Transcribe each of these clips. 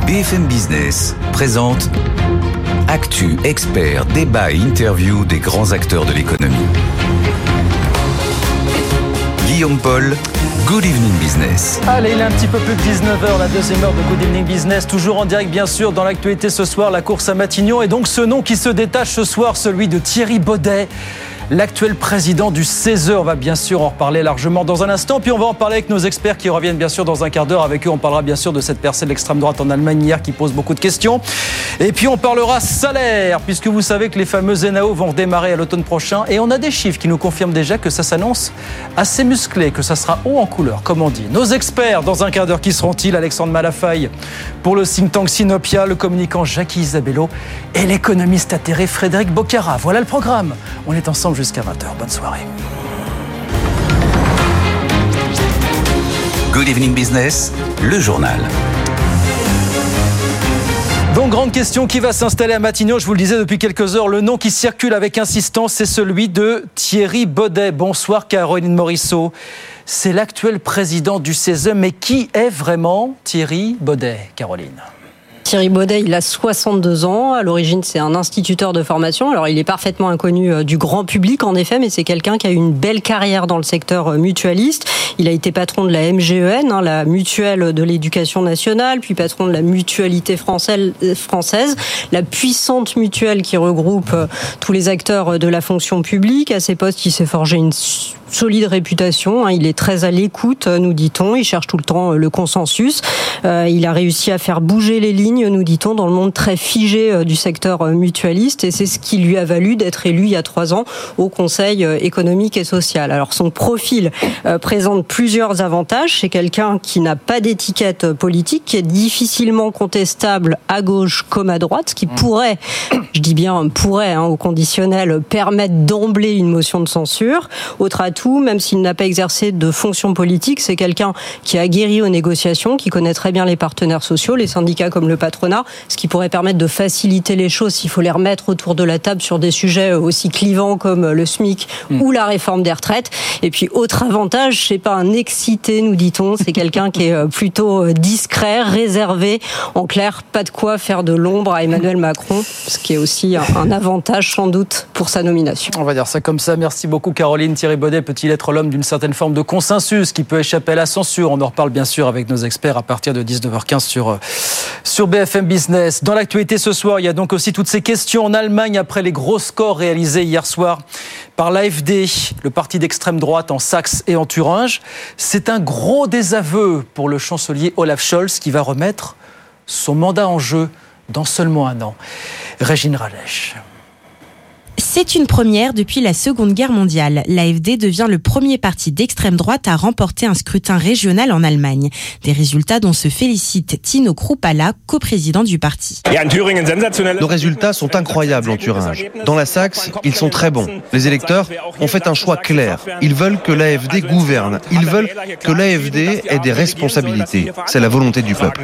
BFM Business présente Actu, experts, débat et interview des grands acteurs de l'économie. Guillaume Paul, Good Evening Business. Allez, il est un petit peu plus de 19h, la deuxième heure de Good Evening Business. Toujours en direct, bien sûr, dans l'actualité ce soir, la course à Matignon. Et donc ce nom qui se détache ce soir, celui de Thierry Baudet, l'actuel président du CESE. On va bien sûr en reparler largement dans un instant. Puis on va en parler avec nos experts qui reviennent bien sûr dans un quart d'heure. Avec eux, on parlera bien sûr de cette percée de l'extrême droite en Allemagne hier qui pose beaucoup de questions. Et puis on parlera salaire, puisque vous savez que les fameux NAO vont redémarrer à l'automne prochain. Et on a des chiffres qui nous confirment déjà que ça s'annonce assez musclé, que ça sera haut en couleur, comme on dit. Nos experts, dans un quart d'heure, qui seront-ils? Alexandre Malafaille pour le think tank Sinopia, le communicant Jackie Isabello et l'économiste atterré Frédéric Boccara. Voilà le programme. On est ensemble jusqu'à 20h. Bonne soirée. Good Evening Business, le journal. Donc, grande question, qui va s'installer à Matignon? Je vous le disais depuis quelques heures, le nom qui circule avec insistance, c'est celui de Thierry Baudet. Bonsoir Caroline Morisseau. C'est l'actuel président du CESE, mais qui est vraiment Thierry Baudet, Caroline? Thierry Baudet, il a 62 ans. À l'origine, c'est un instituteur de formation. Alors, il est parfaitement inconnu du grand public, en effet, mais c'est quelqu'un qui a eu une belle carrière dans le secteur mutualiste. Il a été patron de la MGEN, la mutuelle de l'éducation nationale, puis patron de la mutualité française, la puissante mutuelle qui regroupe tous les acteurs de la fonction publique. À ses postes, il s'est forgé une solide réputation. Il est très à l'écoute, nous dit-on. Il cherche tout le temps le consensus. Il a réussi à faire bouger les lignes, nous dit-on, dans le monde très figé du secteur mutualiste. Et c'est ce qui lui a valu d'être élu il y a 3 ans au Conseil économique et social. Alors, son profil présente plusieurs avantages. C'est quelqu'un qui n'a pas d'étiquette politique, qui est difficilement contestable à gauche comme à droite, ce qui pourrait, je dis bien pourrait, au conditionnel, permettre d'emblée une motion de censure. Autre atout, même s'il n'a pas exercé de fonction politique, c'est quelqu'un qui a guéri aux négociations, qui connaît très bien les partenaires sociaux, les syndicats comme le patronat, ce qui pourrait permettre de faciliter les choses s'il faut les remettre autour de la table sur des sujets aussi clivants comme le SMIC ou la réforme des retraites. Et puis, autre avantage, c'est pas un excité, nous dit-on, c'est quelqu'un qui est plutôt discret, réservé. En clair, pas de quoi faire de l'ombre à Emmanuel Macron, ce qui est aussi un avantage sans doute pour sa nomination. On va dire ça comme ça. Merci beaucoup Caroline. Thierry Baudet peut-il être l'homme d'une certaine forme de consensus qui peut échapper à la censure? On en reparle bien sûr avec nos experts à partir de 19h15 sur BFM Business. Dans l'actualité ce soir, il y a donc aussi toutes ces questions en Allemagne après les gros scores réalisés hier soir par l'AfD, le parti d'extrême droite en Saxe et en Thuringe. C'est un gros désaveu pour le chancelier Olaf Scholz qui va remettre son mandat en jeu dans seulement 1 an. Régine Ralech. C'est une première depuis la Seconde Guerre mondiale. L'AfD devient le premier parti d'extrême droite à remporter un scrutin régional en Allemagne. Des résultats dont se félicite Tino Kruppala, coprésident du parti. Nos résultats sont incroyables en Thuringe. Dans la Saxe, ils sont très bons. Les électeurs ont fait un choix clair. Ils veulent que l'AfD gouverne. Ils veulent que l'AfD ait des responsabilités. C'est la volonté du peuple.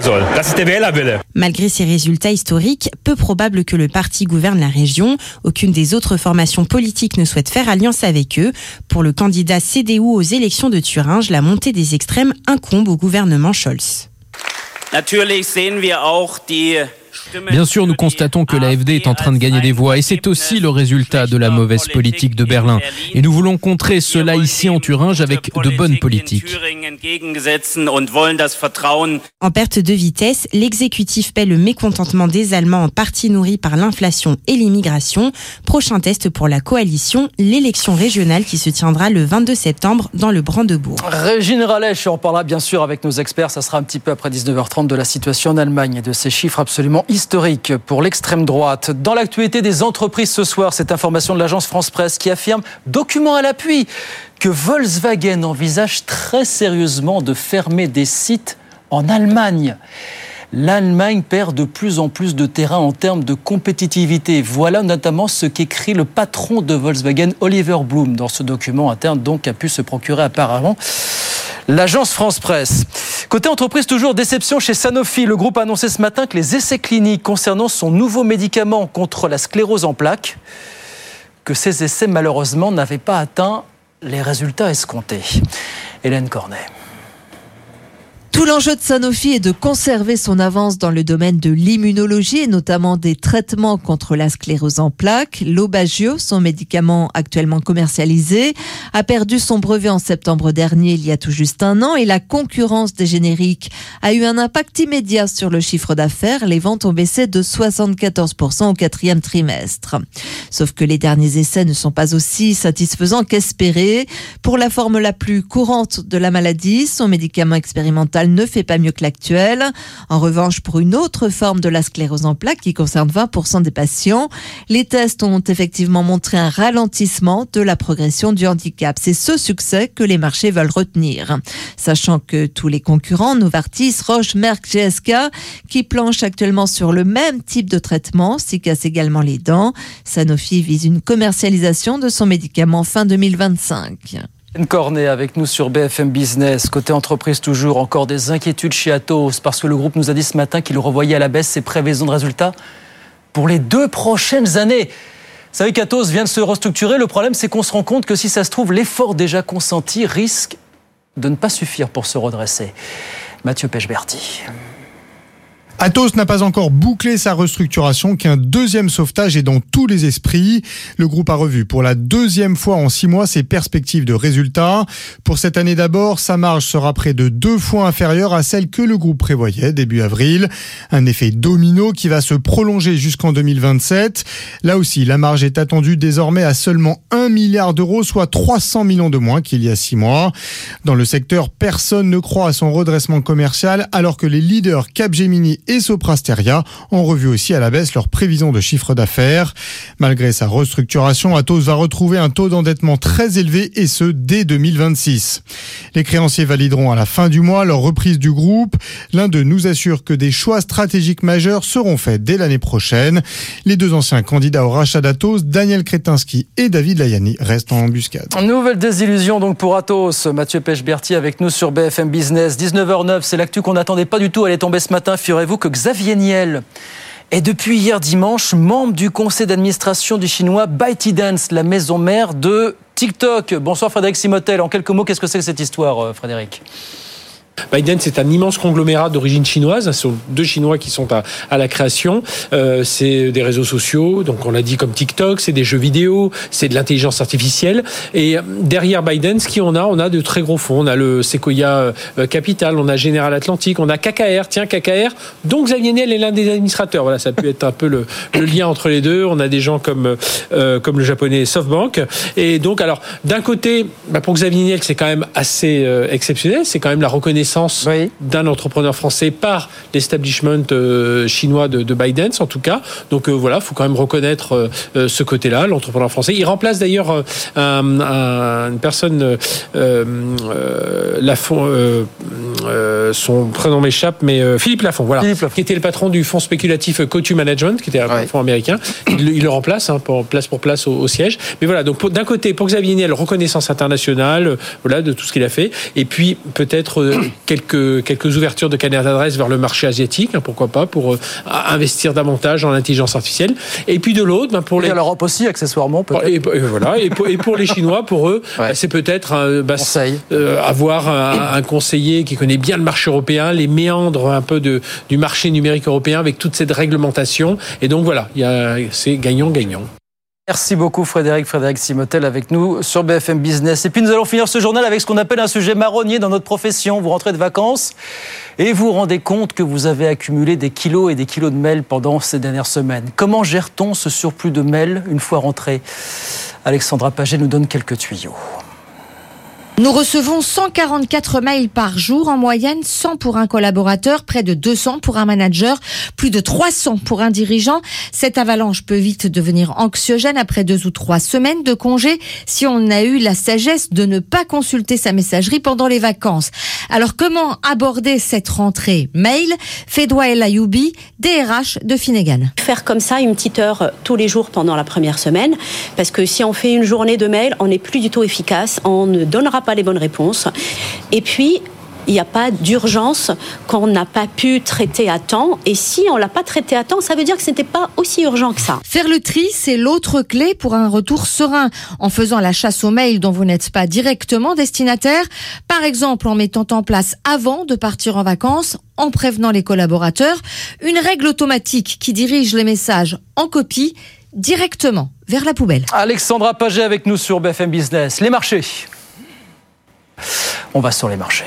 Malgré ces résultats historiques, peu probable que le parti gouverne la région. Aucune des autres formations politiques ne souhaite faire alliance avec eux. Pour le candidat CDU aux élections de Thuringe, la montée des extrêmes incombe au gouvernement Scholz. Bien sûr, nous constatons que l'AfD est en train de gagner des voix et c'est aussi le résultat de la mauvaise politique de Berlin. Et nous voulons contrer cela ici en Thuringe avec de bonnes politiques. En perte de vitesse, l'exécutif paie le mécontentement des Allemands en partie nourri par l'inflation et l'immigration. Prochain test pour la coalition, l'élection régionale qui se tiendra le 22 septembre dans le Brandebourg. Régine Ralech, on parlera bien sûr avec nos experts, ça sera un petit peu après 19h30 de la situation en Allemagne et de ces chiffres absolument historique pour l'extrême droite. Dans l'actualité des entreprises ce soir, cette information de l'agence France Presse qui affirme, document à l'appui, que Volkswagen envisage très sérieusement de fermer des sites en Allemagne. L'Allemagne perd de plus en plus de terrain en termes de compétitivité. Voilà notamment ce qu'écrit le patron de Volkswagen, Oliver Blume, dans ce document interne donc qu'a pu se procurer apparemment l'agence France Presse. Côté entreprise, toujours déception chez Sanofi. Le groupe a annoncé ce matin que les essais cliniques concernant son nouveau médicament contre la sclérose en plaques, que ces essais malheureusement n'avaient pas atteint les résultats escomptés. Hélène Cornet. Tout l'enjeu de Sanofi est de conserver son avance dans le domaine de l'immunologie et notamment des traitements contre la sclérose en plaques. L'Aubagio, son médicament actuellement commercialisé, a perdu son brevet en septembre dernier, il y a tout juste un an, et la concurrence des génériques a eu un impact immédiat sur le chiffre d'affaires. Les ventes ont baissé de 74% au 4e trimestre. Sauf que les derniers essais ne sont pas aussi satisfaisants qu'espérés. Pour la forme la plus courante de la maladie, son médicament expérimental ne fait pas mieux que l'actuel. En revanche, pour une autre forme de la sclérose en plaques qui concerne 20% des patients, les tests ont effectivement montré un ralentissement de la progression du handicap. C'est ce succès que les marchés veulent retenir. Sachant que tous les concurrents, Novartis, Roche, Merck, GSK, qui planchent actuellement sur le même type de traitement, s'y cassent également les dents. Sanofi vise une commercialisation de son médicament fin 2025. Cornet avec nous sur BFM Business. Côté entreprise toujours, encore des inquiétudes chez Atos parce que le groupe nous a dit ce matin qu'il revoyait à la baisse ses prévisions de résultats pour les 2 prochaines années. Vous savez qu'Atos vient de se restructurer. Le problème, c'est qu'on se rend compte que si ça se trouve, l'effort déjà consenti risque de ne pas suffire pour se redresser. Mathieu Pechberti. Atos n'a pas encore bouclé sa restructuration, qu'un deuxième sauvetage est dans tous les esprits. Le groupe a revu pour la 2e fois en 6 mois ses perspectives de résultats. Pour cette année d'abord, sa marge sera près de 2 fois inférieure à celle que le groupe prévoyait début avril. Un effet domino qui va se prolonger jusqu'en 2027. Là aussi, la marge est attendue désormais à seulement 1 milliard d'euros, soit 300 millions de moins qu'il y a 6 mois. Dans le secteur, personne ne croit à son redressement commercial, alors que les leaders Capgemini et Soprasteria ont revu aussi à la baisse leurs prévisions de chiffre d'affaires. Malgré sa restructuration, Atos va retrouver un taux d'endettement très élevé et ce dès 2026. Les créanciers valideront à la fin du mois leur reprise du groupe. L'un d'eux nous assure que des choix stratégiques majeurs seront faits dès l'année prochaine. Les 2 anciens candidats au rachat d'Atos, Daniel Kretinsky et David Layani, restent en embuscade. Nouvelle désillusion donc pour Atos. Mathieu Pechberti avec nous sur BFM Business. 19h09, c'est l'actu qu'on n'attendait pas du tout. Elle est tombée ce matin, figurez-vous que Xavier Niel est depuis hier dimanche membre du conseil d'administration du chinois ByteDance, la maison mère de TikTok. Bonsoir Frédéric Simotel. En quelques mots, qu'est-ce que c'est que cette histoire, Frédéric ? ByteDance, c'est un immense conglomérat d'origine chinoise. Ce sont 2 Chinois qui sont à la création. C'est des réseaux sociaux, donc on l'a dit, comme TikTok, c'est des jeux vidéo, c'est de l'intelligence artificielle. Et derrière ByteDance, on a de très gros fonds. On a le Sequoia Capital, on a General Atlantic, on a KKR. Tiens, KKR, dont Xavier Niel est l'un des administrateurs. Voilà, ça peut être un peu le lien entre les deux. On a des gens comme le japonais SoftBank. Et donc, alors, d'un côté, pour Xavier Niel, c'est quand même assez exceptionnel. C'est quand même la reconnaissance d'un entrepreneur français par l'establishment chinois de ByteDance, en tout cas. Donc voilà, il faut quand même reconnaître ce côté-là, l'entrepreneur français. Il remplace d'ailleurs une personne, Lafont, son prénom m'échappe, mais Philippe Lafont, voilà, qui était le patron du fonds spéculatif Coatue Management, qui était un fonds américain. Il le remplace place pour place au siège. Mais voilà, donc d'un côté, pour Xavier Niel, reconnaissance internationale, voilà, de tout ce qu'il a fait. Et puis peut-être quelques ouvertures de carnet d'adresse vers le marché asiatique, pourquoi pas, pour investir davantage dans l'intelligence artificielle. Et puis de l'autre, pour les... Et l'Europe aussi, accessoirement, peut-être. Et voilà, et pour les Chinois, pour eux, c'est peut-être avoir un conseiller qui connaît bien le marché européen, les méandres un peu du marché numérique européen avec toute cette réglementation. Et donc voilà, c'est gagnant-gagnant. Merci beaucoup Frédéric Simotel avec nous sur BFM Business. Et puis nous allons finir ce journal avec ce qu'on appelle un sujet marronnier dans notre profession. Vous rentrez de vacances et vous vous rendez compte que vous avez accumulé des kilos et des kilos de mails pendant ces dernières semaines. Comment gère-t-on ce surplus de mails une fois rentré ? Alexandra Paget nous donne quelques tuyaux. Nous recevons 144 mails par jour en moyenne, 100 pour un collaborateur, près de 200 pour un manager, plus de 300 pour un dirigeant. Cette avalanche peut vite devenir anxiogène après 2 ou 3 semaines de congé si on a eu la sagesse de ne pas consulter sa messagerie pendant les vacances. Alors comment aborder cette rentrée mail ? Fedwa El Ayoubi, DRH de Finnegan. Faire comme ça une petite heure tous les jours pendant la première semaine, parce que si on fait une journée de mail, on n'est plus du tout efficace, on ne donnera pas les bonnes réponses. Et puis, il n'y a pas d'urgence qu'on n'a pas pu traiter à temps. Et si on ne l'a pas traité à temps, ça veut dire que ce n'était pas aussi urgent que ça. Faire le tri, c'est l'autre clé pour un retour serein, en faisant la chasse aux mails dont vous n'êtes pas directement destinataire. Par exemple, en mettant en place avant de partir en vacances, en prévenant les collaborateurs, une règle automatique qui dirige les messages en copie directement vers la poubelle. Alexandra Paget avec nous sur BFM Business. Les marchés. On va sur les marchés.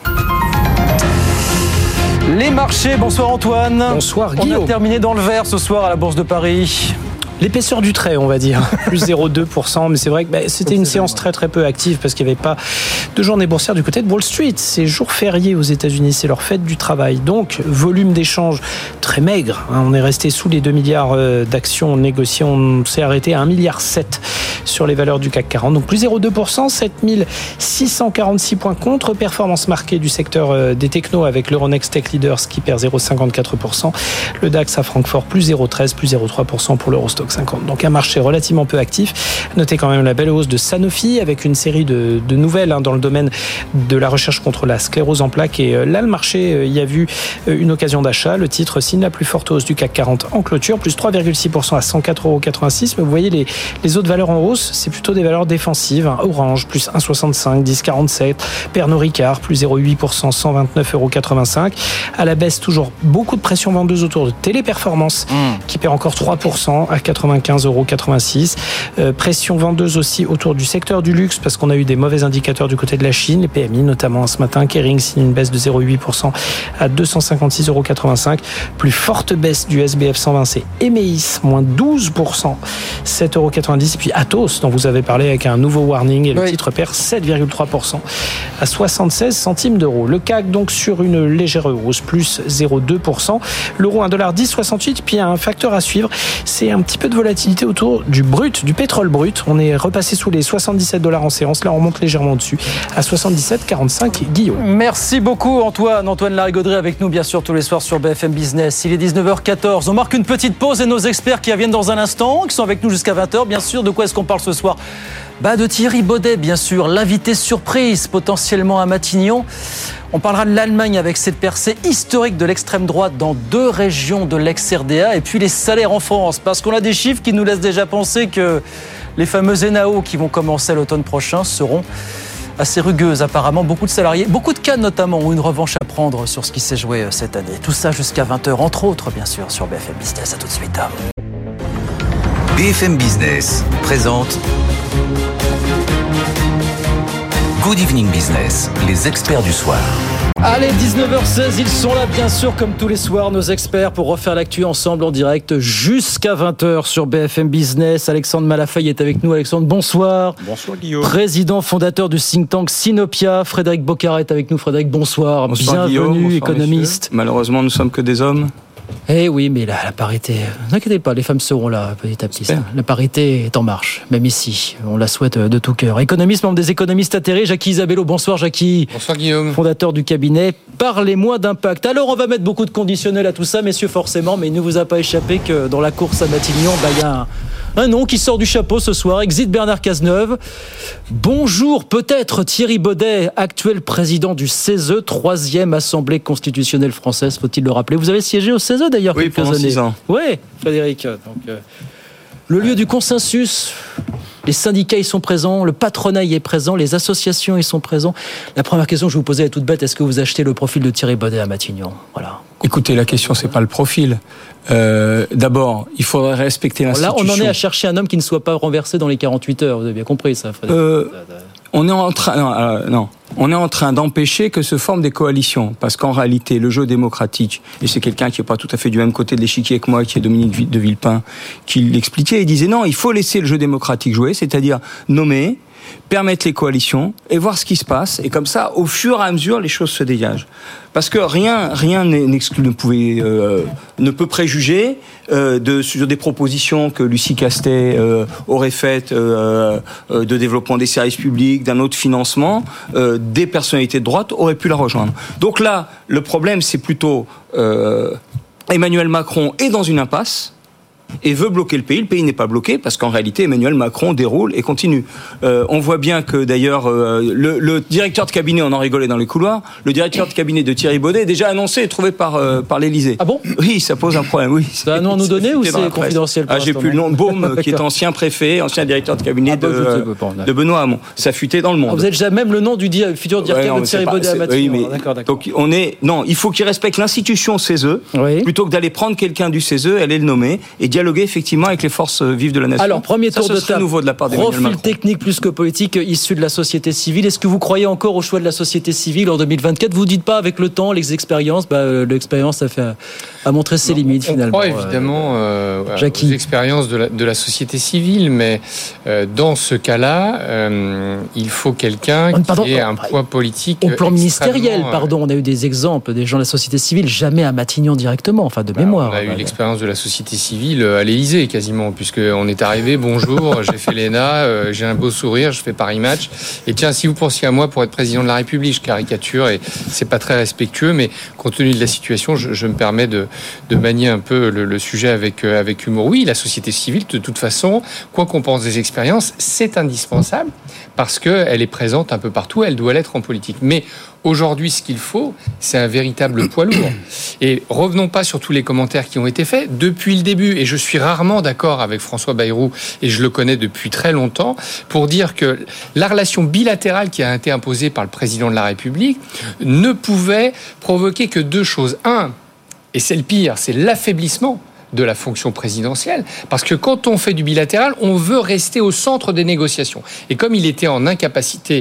Les marchés, bonsoir Antoine. Bonsoir Guillaume. On a terminé dans le vert ce soir à la Bourse de Paris. L'épaisseur du trait, on va dire, plus 0,2%, mais c'est vrai que c'était une séance très très peu active parce qu'il n'y avait pas de journée boursière du côté de Wall Street. C'est jour férié aux États-Unis, c'est leur fête du travail. Donc, volume d'échange très maigre. On est resté sous les 2 milliards d'actions négociées. On s'est arrêté à 1,7 milliard sur les valeurs du CAC 40. Donc, plus 0,2%, 7646 points contre. Performance marquée du secteur des technos avec l'Euronext Tech Leaders qui perd 0,54%. Le DAX à Francfort, plus 0,13, plus 0,3% pour l'Eurostock 50. Donc un marché relativement peu actif. Notez quand même la belle hausse de Sanofi avec une série de nouvelles dans le domaine de la recherche contre la sclérose en plaques. Et là, le marché y a vu une occasion d'achat. Le titre signe la plus forte hausse du CAC 40 en clôture, plus 3,6% à 104,86 €. Mais vous voyez les autres valeurs en hausse, c'est plutôt des valeurs défensives. Orange, plus 1,65, 10,47. Pernod Ricard, plus 0,8%, 129,85 €. À la baisse, toujours beaucoup de pression vendeuse autour de Téléperformance, qui perd encore 3% à 95,86 €. Pression vendeuse aussi autour du secteur du luxe parce qu'on a eu des mauvais indicateurs du côté de la Chine, les PMI notamment ce matin. Kering signe une baisse de 0,8% à 256,85 €. Plus forte baisse du SBF 120, c'est Emeis, moins 12%, 7,90 €. Et puis Atos, dont vous avez parlé avec un nouveau warning, et le titre perd 7,3% à 76 centimes d'euros. Le CAC donc sur une légère hausse, plus 0,2%. L'euro 1,1068 €. Puis il y a un facteur à suivre, c'est un petit peu de volatilité autour du brut, du pétrole brut. On est repassé sous les $77 en séance. Là, on monte légèrement au-dessus à 77,45 €. Guillaume. Merci beaucoup Antoine. Antoine Larigauderie avec nous bien sûr tous les soirs sur BFM Business. Il est 19h14. On marque une petite pause et nos experts qui viennent dans un instant, qui sont avec nous jusqu'à 20h. Bien sûr, de quoi est-ce qu'on parle ce soir ? De Thierry Baudet, bien sûr, l'invité surprise potentiellement à Matignon. On parlera de l'Allemagne avec cette percée historique de l'extrême droite dans 2 régions de l'ex-RDA et puis les salaires en France, parce qu'on a des chiffres qui nous laissent déjà penser que les fameux ENAO qui vont commencer à l'automne prochain seront assez rugueuses apparemment. Beaucoup de salariés, beaucoup de cas notamment ont une revanche à prendre sur ce qui s'est joué cette année. Tout ça jusqu'à 20h, entre autres bien sûr sur BFM Business. À tout de suite. BFM Business présente Good Evening Business, les experts du soir. Allez, 19h16, ils sont là bien sûr comme tous les soirs, nos experts pour refaire l'actu ensemble en direct jusqu'à 20h sur BFM Business. Alexandre Malafaille est avec nous. Alexandre, bonsoir. Bonsoir Guillaume. Président fondateur du think tank Sinopia. Frédéric Boccara est avec nous. Frédéric, bonsoir. Bonsoir bienvenue, Guillaume, bonsoir, économiste. Messieurs. Malheureusement, nous ne sommes que des hommes. Eh oui, mais la parité, ne vous inquiétez pas, les femmes seront là petit à petit. La parité est en marche, même ici. On la souhaite de tout cœur. Économiste, membre des économistes atterrés, Jackie Isabello. Bonsoir Jackie. Bonsoir Guillaume. Fondateur du cabinet Parlez-moi d'Impact. Alors on va mettre beaucoup de conditionnels à tout ça, messieurs, forcément, mais il ne vous a pas échappé que dans la course à Matignon, il y a un nom qui sort du chapeau ce soir. Exit Bernard Cazeneuve. Bonjour, peut-être Thierry Baudet, actuel président du CESE, 3e Assemblée constitutionnelle française, faut-il le rappeler. Vous avez siégé au CESE d'ailleurs quelques années. 6 ans. Oui, Frédéric. Donc, le lieu du consensus. Les syndicats y sont présents, le patronat y est présent, les associations y sont présents. La première question que je vous posais est toute bête, est-ce que vous achetez le profil de Thierry Baudet à Matignon ? Voilà. Écoutez, la question, c'est pas le profil. D'abord, il faudrait respecter l'institution. Là, on en est à chercher un homme qui ne soit pas renversé dans les 48 heures. Vous avez bien compris ça, Frédéric. On est en train d'empêcher que se forment des coalitions, parce qu'en réalité, le jeu démocratique, et c'est quelqu'un qui n'est pas tout à fait du même côté de l'échiquier que moi, qui est Dominique de Villepin, qui l'expliquait, il disait non, il faut laisser le jeu démocratique jouer, c'est-à-dire nommer, permettre les coalitions et voir ce qui se passe, et comme ça, au fur et à mesure, les choses se dégagent. Parce que rien ne peut préjuger sur des propositions que Lucie Castet aurait faites de développement des services publics, d'un autre financement, des personnalités de droite auraient pu la rejoindre. Donc là, le problème, c'est plutôt Emmanuel Macron est dans une impasse. et veut bloquer le pays. Le pays n'est pas bloqué parce qu'en réalité, Emmanuel Macron déroule et continue. On voit bien que d'ailleurs, le directeur de cabinet, on en rigolait dans les couloirs, le directeur de cabinet de Thierry Baudet est déjà annoncé et trouvé par l'Élysée. Ah bon ? Oui, ça pose un problème, oui. C'est un nom à nous donner ou c'est confidentiel ? J'ai plus le nom. Baume, qui est ancien préfet, ancien directeur de cabinet de Benoît Hamon. Ça fuitait dans le monde. Vous avez déjà même le nom du futur directeur de Thierry Baudet à Matignon. Oui, d'accord. Donc il faut qu'il respecte l'institution CESE, plutôt que d'aller prendre quelqu'un du CESE, aller le nommer et dialoguer effectivement avec les forces vives de la nation. Alors, premier tour de table, nouveau de la part d'Emmanuel Macron. Profil technique plus que politique issu de la société civile. Est-ce que vous croyez encore au choix de la société civile en 2024 ? Vous ne dites pas avec le temps, les expériences, l'expérience a montré ses limites finalement. On croit évidemment aux expériences de la société civile, mais dans ce cas-là, il faut quelqu'un qui ait un poids politique. Au plan ministériel, on a eu des exemples des gens de la société civile, jamais à Matignon directement, de mémoire. On a eu l'expérience de la société civile à l'Élysée quasiment, puisqu'on est arrivé, bonjour, j'ai fait l'ENA, j'ai un beau sourire, je fais Paris Match, et tiens, si vous pensiez à moi pour être président de la République, je caricature et c'est pas très respectueux, mais compte tenu de la situation, je me permets de manier un peu le sujet avec humour. Oui, la société civile, de toute façon, quoi qu'on pense des expériences, c'est indispensable parce qu'elle est présente un peu partout, elle doit l'être en politique. Mais aujourd'hui, ce qu'il faut, c'est un véritable poids lourd. Et revenons pas sur tous les commentaires qui ont été faits. Depuis le début, et je suis rarement d'accord avec François Bayrou, et je le connais depuis très longtemps, pour dire que la relation bilatérale qui a été imposée par le président de la République ne pouvait provoquer que deux choses. Un, et c'est le pire, c'est l'affaiblissement de la fonction présidentielle, parce que quand on fait du bilatéral, on veut rester au centre des négociations. Et comme il était en incapacité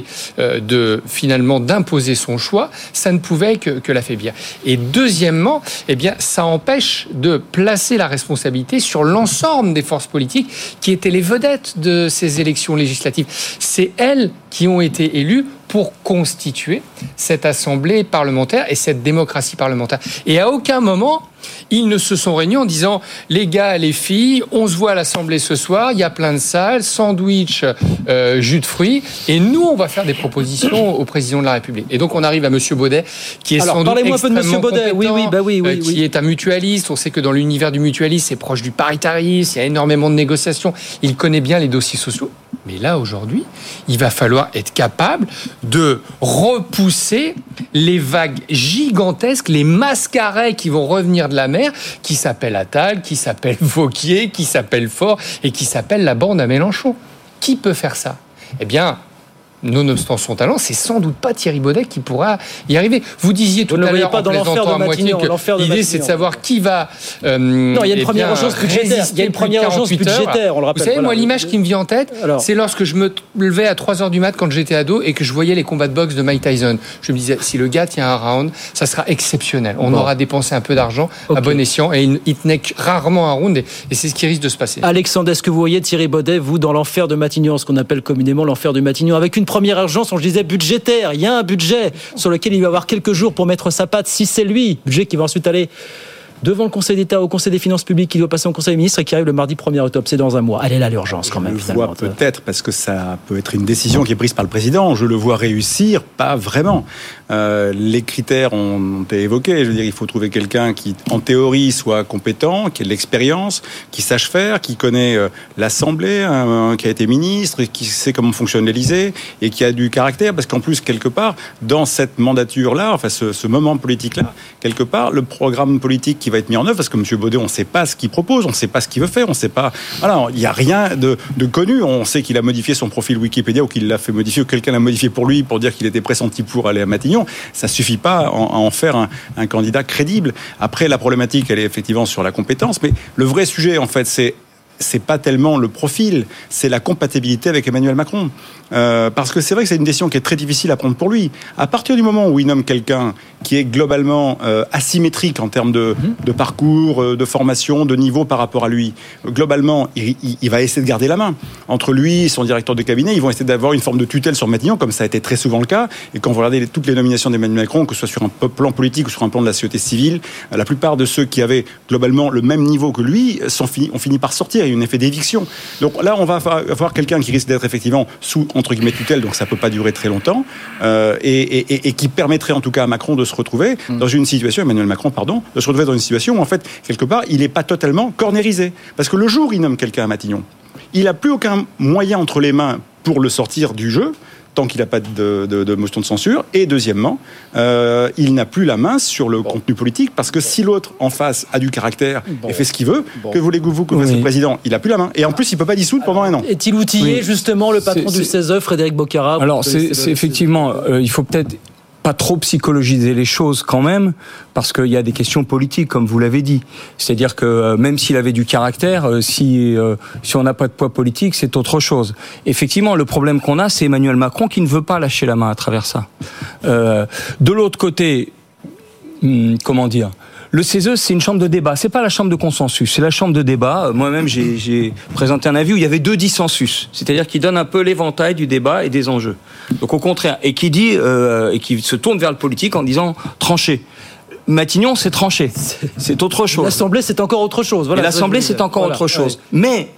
d'imposer son choix, ça ne pouvait que l'affaiblir. Et deuxièmement, ça empêche de placer la responsabilité sur l'ensemble des forces politiques qui étaient les vedettes de ces élections législatives. C'est elles qui ont été élues pour constituer cette assemblée parlementaire et cette démocratie parlementaire. Et à aucun moment, ils ne se sont réunis en disant « Les gars, les filles, on se voit à l'Assemblée ce soir, il y a plein de salles, sandwich, jus de fruits, et nous, on va faire des propositions au président de la République. » Et donc, on arrive à M. Baudet, qui est sans doute extrêmement compétent, qui est un mutualiste. On sait que dans l'univers du mutualisme, c'est proche du paritarisme, il y a énormément de négociations, il connaît bien les dossiers sociaux. Mais là, aujourd'hui, il va falloir être capable de repousser les vagues gigantesques, les mascarets qui vont revenir de la mer, qui s'appellent Attal, qui s'appellent Wauquiez, qui s'appellent Faure et qui s'appellent la bande à Mélenchon. Qui peut faire ça ? Nonobstant son talent, c'est sans doute pas Thierry Baudet qui pourra y arriver. Vous disiez tout à l'heure en plaisantant à moitié que l'idée c'est de savoir qui va. Non, il y a une première urgence budgétaire. Il y a une première urgence budgétaire, on le rappelle. Vous savez, moi, l'image qui me vient en tête, c'est lorsque je me levais à 3h du mat quand j'étais ado et que je voyais les combats de boxe de Mike Tyson. Je me disais, si le gars tient un round, ça sera exceptionnel. On aura dépensé un peu d'argent à bon escient et il tenait rarement un round et c'est ce qui risque de se passer. Alexandre, est-ce que vous voyez Thierry Baudet, vous, dans l'enfer de Matignon, ce qu'on appelle communément l'enfer de Matignon, avec une première urgence, on disait budgétaire, il y a un budget sur lequel il va avoir quelques jours pour mettre sa patte, si c'est lui, budget qui va ensuite aller devant le Conseil d'État, au Conseil des finances publiques, qui doit passer au Conseil des ministres et qui arrive le mardi 1er octobre, c'est dans un mois. Elle est là l'urgence quand même. Je le vois peut-être, parce que ça peut être une décision qui est prise par le président. Je le vois réussir, pas vraiment. Les critères ont été évoqués. Je veux dire, il faut trouver quelqu'un qui, en théorie, soit compétent, qui ait de l'expérience, qui sache faire, qui connaît l'Assemblée, qui a été ministre, qui sait comment fonctionne l'Élysée et qui a du caractère. Parce qu'en plus, quelque part, dans cette mandature-là, enfin ce moment politique-là, quelque part, le programme politique qui va être mis en œuvre, parce que M. Baudet, on ne sait pas ce qu'il propose, on ne sait pas ce qu'il veut faire, on ne sait pas. Voilà, il n'y a rien de connu. On sait qu'il a modifié son profil Wikipédia ou qu'il l'a fait modifier, ou quelqu'un l'a modifié pour lui pour dire qu'il était pressenti pour aller à Matignon. Ça ne suffit pas à en faire un candidat crédible. Après, la problématique, elle est effectivement sur la compétence, mais le vrai sujet, en fait, c'est pas tellement le profil, c'est la compatibilité avec Emmanuel Macron. Parce que c'est vrai que c'est une décision qui est très difficile à prendre pour lui. À partir du moment où il nomme quelqu'un qui est globalement asymétrique en termes de parcours, de formation, de niveau par rapport à lui, globalement, il va essayer de garder la main. Entre lui et son directeur de cabinet, ils vont essayer d'avoir une forme de tutelle sur Matignon, comme ça a été très souvent le cas. Et quand vous regardez toutes les nominations d'Emmanuel Macron, que ce soit sur un plan politique ou sur un plan de la société civile, la plupart de ceux qui avaient globalement le même niveau que lui ont fini par sortir. il y a un effet d'éviction. Donc là, on va avoir quelqu'un qui risque d'être effectivement sous, entre guillemets, tutelle, donc ça ne peut pas durer très longtemps, et qui permettrait en tout cas à Macron de se retrouver dans une situation, Emmanuel Macron, pardon, de se retrouver dans une situation où en fait, quelque part, il n'est pas totalement cornérisé. Parce que le jour où il nomme quelqu'un à Matignon, il n'a plus aucun moyen entre les mains pour le sortir du jeu, tant qu'il n'a pas de motion de censure. Et deuxièmement, il n'a plus la main sur le contenu politique, parce que si l'autre en face a du caractère et fait ce qu'il veut, que voulez-vous que fasse le président ? Il n'a plus la main. Et en plus, il ne peut pas dissoudre pendant un an. Est-il outillé, justement, le patron du CESE, Frédéric Boccara ? Alors, c'est effectivement, il faut peut-être pas trop psychologiser les choses quand même, parce qu'il y a des questions politiques, comme vous l'avez dit. C'est-à-dire que même s'il avait du caractère, si on n'a pas de poids politique, c'est autre chose. Effectivement, le problème qu'on a, c'est Emmanuel Macron qui ne veut pas lâcher la main à travers ça. De l'autre côté, comment dire ? Le CESE, c'est une chambre de débat. C'est pas la chambre de consensus, c'est la chambre de débat. Moi-même, j'ai présenté un avis où il y avait 2 dissensus. C'est-à-dire qu'il donne un peu l'éventail du débat et des enjeux. Donc au contraire, et qui dit et qui se tourne vers le politique en disant trancher. Matignon, c'est tranché. C'est autre chose. L'Assemblée, c'est encore autre chose. Voilà, et l'Assemblée, c'est encore autre chose. Ouais. Mais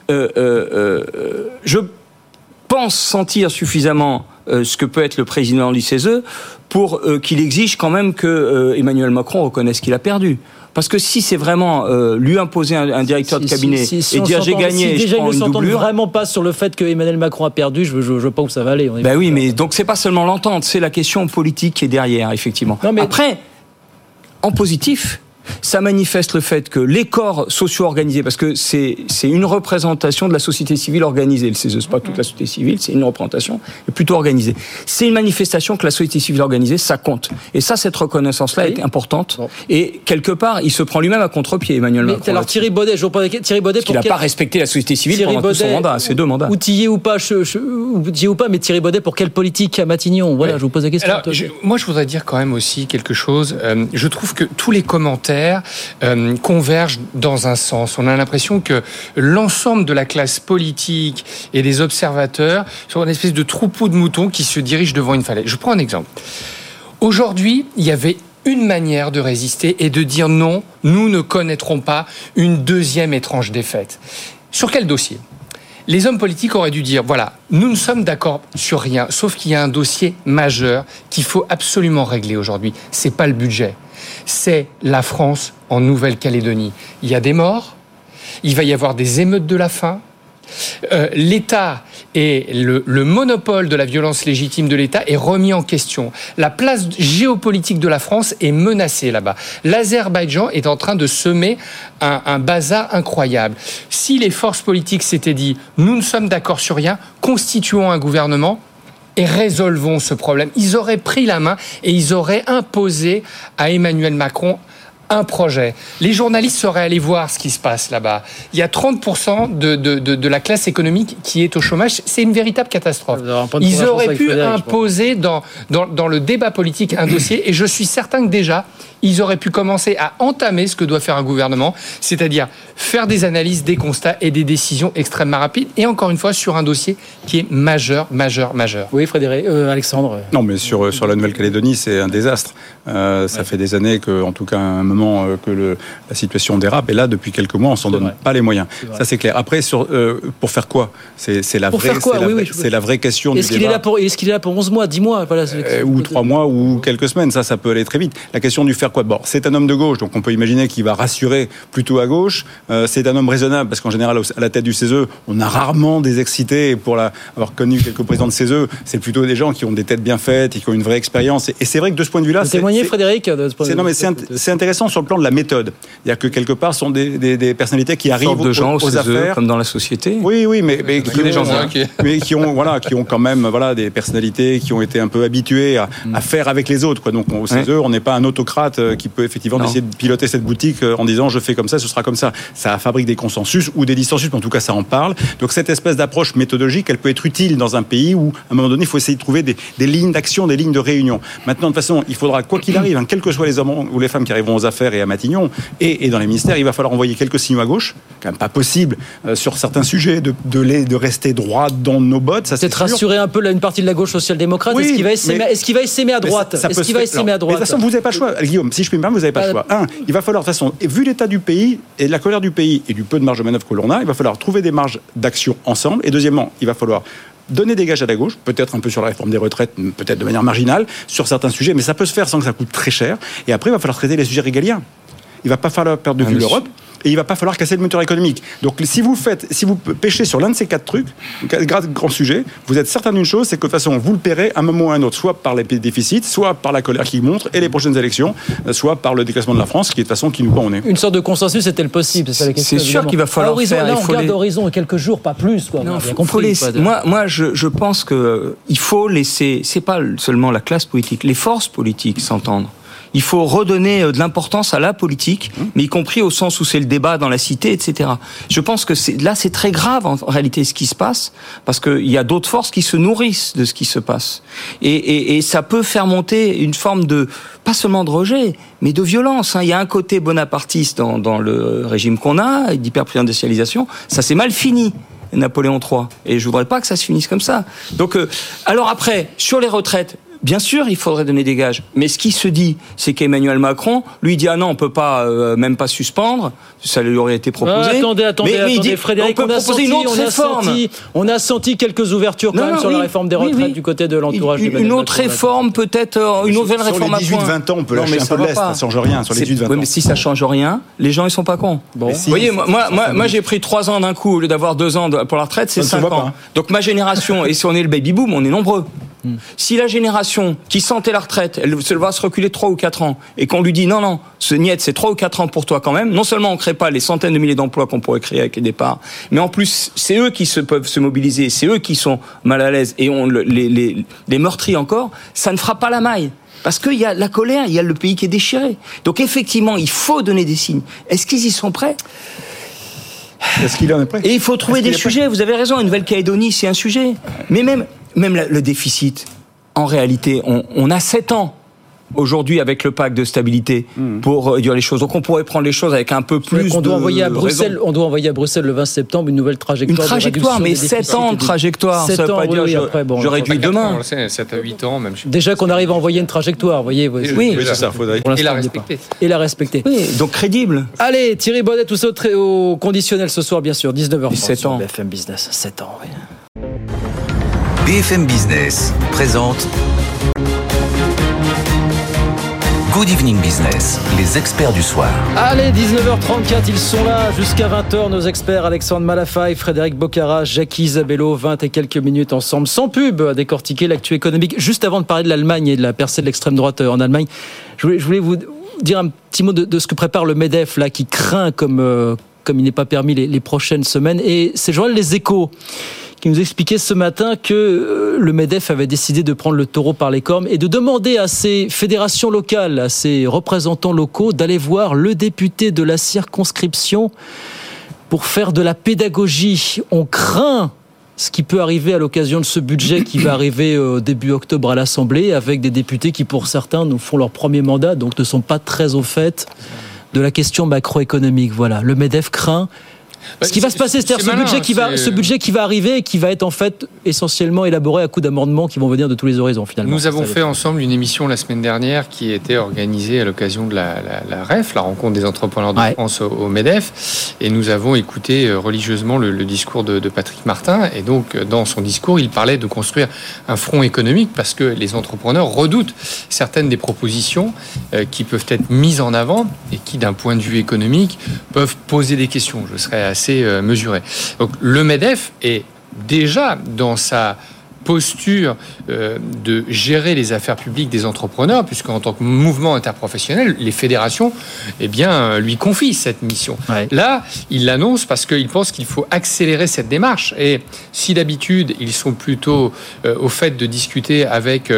je pense sentir suffisamment ce que peut être le président du CESE pour qu'il exige quand même que Emmanuel Macron reconnaisse qu'il a perdu. Parce que si c'est vraiment lui imposer un directeur de cabinet et dire j'ai gagné, si je prends une doublure... déjà ils ne s'entendent vraiment pas sur le fait que Emmanuel Macron a perdu, je veux pas où ça va aller. Ben oui, mais donc c'est pas seulement l'entente, c'est la question politique qui est derrière, effectivement. Non, mais... Après, en positif, ça manifeste le fait que les corps socio-organisés, parce que c'est une représentation de la société civile organisée, le CESE, c'est pas toute la société civile, c'est une représentation plutôt organisée. C'est une manifestation que la société civile organisée, ça compte. Et ça, cette reconnaissance-là est importante. Bon. Et quelque part, il se prend lui-même à contre-pied, Emmanuel Macron. Alors Thierry Baudet, je vous pose Thierry Baudet, parce qu'il n'a pas respecté la société civile Thierry pendant tout son mandat, ses 2 mandats. Outillé ou pas, mais Thierry Baudet, pour quelle politique à Matignon ? Voilà, je vous pose la question. Alors, moi, je voudrais dire quand même aussi quelque chose. Je trouve que tous les commentaires convergent dans un sens. On a l'impression que l'ensemble de la classe politique et des observateurs sont une espèce de troupeau de moutons qui se dirigent devant une falaise. Je prends un exemple. Aujourd'hui, il y avait une manière de résister et de dire non, nous ne connaîtrons pas une deuxième étrange défaite. Sur quel dossier ? Les hommes politiques auraient dû dire, voilà, nous ne sommes d'accord sur rien, sauf qu'il y a un dossier majeur qu'il faut absolument régler aujourd'hui. C'est pas le budget. C'est la France en Nouvelle-Calédonie. Il y a des morts, il va y avoir des émeutes de la faim. L'État et le monopole de la violence légitime de l'État est remis en question. La place géopolitique de la France est menacée là-bas. L'Azerbaïdjan est en train de semer un bazar incroyable. Si les forces politiques s'étaient dit « nous ne sommes d'accord sur rien, constituons un gouvernement », et résolvons ce problème. Ils auraient pris la main et ils auraient imposé à Emmanuel Macron un projet. Les journalistes seraient allés voir ce qui se passe là-bas. Il y a 30% de la classe économique qui est au chômage. C'est une véritable catastrophe. Ils auraient pu imposer dans le débat politique un dossier, et je suis certain que déjà, ils auraient pu commencer à entamer ce que doit faire un gouvernement, c'est-à-dire faire des analyses, des constats et des décisions extrêmement rapides, et encore une fois, sur un dossier qui est majeur. Oui, Frédéric, Alexandre. Non, mais sur la Nouvelle-Calédonie, c'est un désastre. Ça fait des années que, en tout cas, à un moment, que la situation dérape, et là, depuis quelques mois, on s'en donne pas les moyens. Ça, c'est clair. Après, pour faire quoi ? C'est la vraie question du débat. Est-ce qu'il est là pour 11 mois, 10 mois voilà, ou 3 mois, ou quelques semaines. Ça peut aller très vite. La question du faire quoi ? Bon, c'est un homme de gauche, donc on peut imaginer qu'il va rassurer plutôt à gauche. C'est un homme raisonnable, parce qu'en général, à la tête du CESE, on a rarement des excités. Pour avoir connu quelques présidents de CESE, c'est plutôt des gens qui ont des têtes bien faites et qui ont une vraie expérience. Et c'est vrai que de ce point de vue-là... Vous témoignez, Frédéric, de ce point de vue. Non, mais c'est intéressant sur le plan de la méthode. C'est-à-dire que quelque part, ce sont des personnalités qui arrivent de gens aux affaires. Comme dans la société. Oui, mais qui ont quand même des personnalités qui ont été un peu habituées à faire avec les autres. Donc au CESE, on n'est pas un autocrate qui peut effectivement essayer de piloter cette boutique en disant je fais comme ça, ce sera comme ça. Ça fabrique des consensus ou des dissensus, mais en tout cas ça en parle. Donc cette espèce d'approche méthodologique, elle peut être utile dans un pays où à un moment donné il faut essayer de trouver des lignes d'action, des lignes de réunion. Maintenant de toute façon il faudra, quoi qu'il arrive, quels que soient les hommes ou les femmes qui arriveront aux affaires, affaires et à Matignon, et dans les ministères, il va falloir envoyer quelques signaux à gauche. Quand même pas possible sur certains sujets de rester droit dans nos bottes. Ça, peut-être rassurer un peu une partie de la gauche social-démocrate. Oui, est-ce qu'il va essaimer à droite? Est-ce qu'il va essaimer à droite? De toute façon, vous n'avez pas le choix, Guillaume. Si je puis me permettre, vous n'avez pas le choix. Il va falloir, de toute façon, vu l'état du pays et de la colère du pays et du peu de marge de manœuvre que l'on a, il va falloir trouver des marges d'action ensemble. Et deuxièmement, il va falloir donner des gages à la gauche, peut-être un peu sur la réforme des retraites, peut-être de manière marginale, sur certains sujets, mais ça peut se faire sans que ça coûte très cher. Et après, il va falloir traiter les sujets régaliens. Il ne va pas falloir perdre de vue l'Europe. Et il ne va pas falloir casser le moteur économique. Donc, si vous pêchez sur l'un de ces 4 trucs, grands sujets, vous êtes certain d'une chose, c'est que de toute façon, vous le paierez à un moment ou à un autre, soit par les déficits, soit par la colère qui montre et les prochaines élections, soit par le déclassement de la France, qui est de toute façon qui nous bat au nez. Une sorte de consensus est-elle possible? C'est sûr qu'il va falloir faire. Là, on garde d'horizon quelques jours, pas plus. Quoi. Non, moi, je pense que il faut laisser. C'est pas seulement la classe politique, les forces politiques s'entendre. Il faut redonner de l'importance à la politique, mais y compris au sens où c'est le débat dans la cité, etc. Je pense que c'est très grave en réalité ce qui se passe, parce qu'il y a d'autres forces qui se nourrissent de ce qui se passe. Et ça peut faire monter une forme de, pas seulement de rejet, mais de violence. Il y a un côté bonapartiste dans le régime qu'on a, d'hyperprésidentialisation. Ça s'est mal fini. Napoléon III. Et je voudrais pas que ça se finisse comme ça. Donc, alors après, sur les retraites, bien sûr, il faudrait donner des gages. Mais ce qui se dit, c'est qu'Emmanuel Macron, lui, dit « Ah non, on peut pas, même pas suspendre. » Ça lui aurait été proposé. Attendez, Frédéric, on peut proposer une autre réforme. On a senti quelques ouvertures quand même sur la réforme des retraites du côté de l'entourage de une autre réforme, peut-être, une nouvelle réforme à point. Sur les 18-20 ans, on peut lâcher un peu de l'Est, ça ne change rien. Sur les 18-20 ans. Oui, mais si ça ne change rien, les gens, ils sont pas cons. Vous voyez, moi, j'ai pris 3 ans d'un coup, au lieu d'avoir 2 ans pour la retraite, c'est 5 ans. Donc ma génération, et si on est le baby-boom, on est nombreux. Si la génération qui sentait la retraite, elle va se reculer 3 ou 4 ans, et qu'on lui dit non, ce niet, c'est 3 ou 4 ans pour toi quand même, non seulement on ne crée pas les centaines de milliers d'emplois qu'on pourrait créer avec les départs, mais en plus, c'est eux qui peuvent se mobiliser, c'est eux qui sont mal à l'aise, et les meurtris encore, ça ne fera pas la maille. Parce qu'il y a la colère, il y a le pays qui est déchiré. Donc effectivement, il faut donner des signes. Est-ce qu'ils y sont prêts ? Est-ce qu'il en est prêt ? Et il faut trouver des sujets, vous avez raison, une Nouvelle-Calédonie, c'est un sujet. Mais même le déficit, en réalité, on a 7 ans aujourd'hui avec le pacte de stabilité pour dire les choses. Donc on pourrait prendre les choses avec un peu plus on doit envoyer à Bruxelles le 20 septembre une nouvelle trajectoire. Une trajectoire, mais 7 ans de trajectoire. 7 ça veut pas dire je réduis demain. 7 à 8 ans, même. Déjà qu'on arrive à envoyer une trajectoire, vous voyez. Oui, c'est ça. Et la respecter. Oui, donc crédible. Allez, Thierry Baudet, tout ça au conditionnel ce soir, bien sûr, 19h30. 7 ans. BFM Business, 7 ans, oui. BFM Business présente Good Evening Business, les experts du soir. Allez, 19h34, ils sont là jusqu'à 20h, nos experts Alexandre Malafaille, Frédéric Boccara, Jackie Isabello, 20 et quelques minutes ensemble, sans pub, à décortiquer l'actu économique. Juste avant de parler de l'Allemagne et de la percée de l'extrême droite en Allemagne, je voulais vous dire un petit mot de ce que prépare le MEDEF, là, qui craint comme il n'est pas permis les prochaines semaines. Et c'est le journal Les Échos qui nous expliquait ce matin que le MEDEF avait décidé de prendre le taureau par les cornes et de demander à ses fédérations locales, à ses représentants locaux, d'aller voir le député de la circonscription pour faire de la pédagogie. On craint ce qui peut arriver à l'occasion de ce budget qui va arriver début octobre à l'Assemblée, avec des députés qui, pour certains, nous font leur premier mandat, donc ne sont pas très au fait de la question macroéconomique. Voilà, le MEDEF craint ce qui va se passer, c'est-à-dire ce budget qui va arriver et qui va être en fait essentiellement élaboré à coups d'amendements qui vont venir de tous les horizons finalement. Nous avons fait ensemble une émission la semaine dernière qui était organisée à l'occasion de la REF, la rencontre des entrepreneurs de France au MEDEF, et nous avons écouté religieusement le discours de Patrick Martin, et donc dans son discours il parlait de construire un front économique parce que les entrepreneurs redoutent certaines des propositions qui peuvent être mises en avant et qui d'un point de vue économique peuvent poser des questions. Je serais assez mesuré. Donc le MEDEF est déjà dans sa posture de gérer les affaires publiques des entrepreneurs, puisqu'en tant que mouvement interprofessionnel, les fédérations lui confient cette mission. Ouais. Là, il l'annonce parce qu'il pense qu'il faut accélérer cette démarche. Et si d'habitude, ils sont plutôt au fait de discuter avec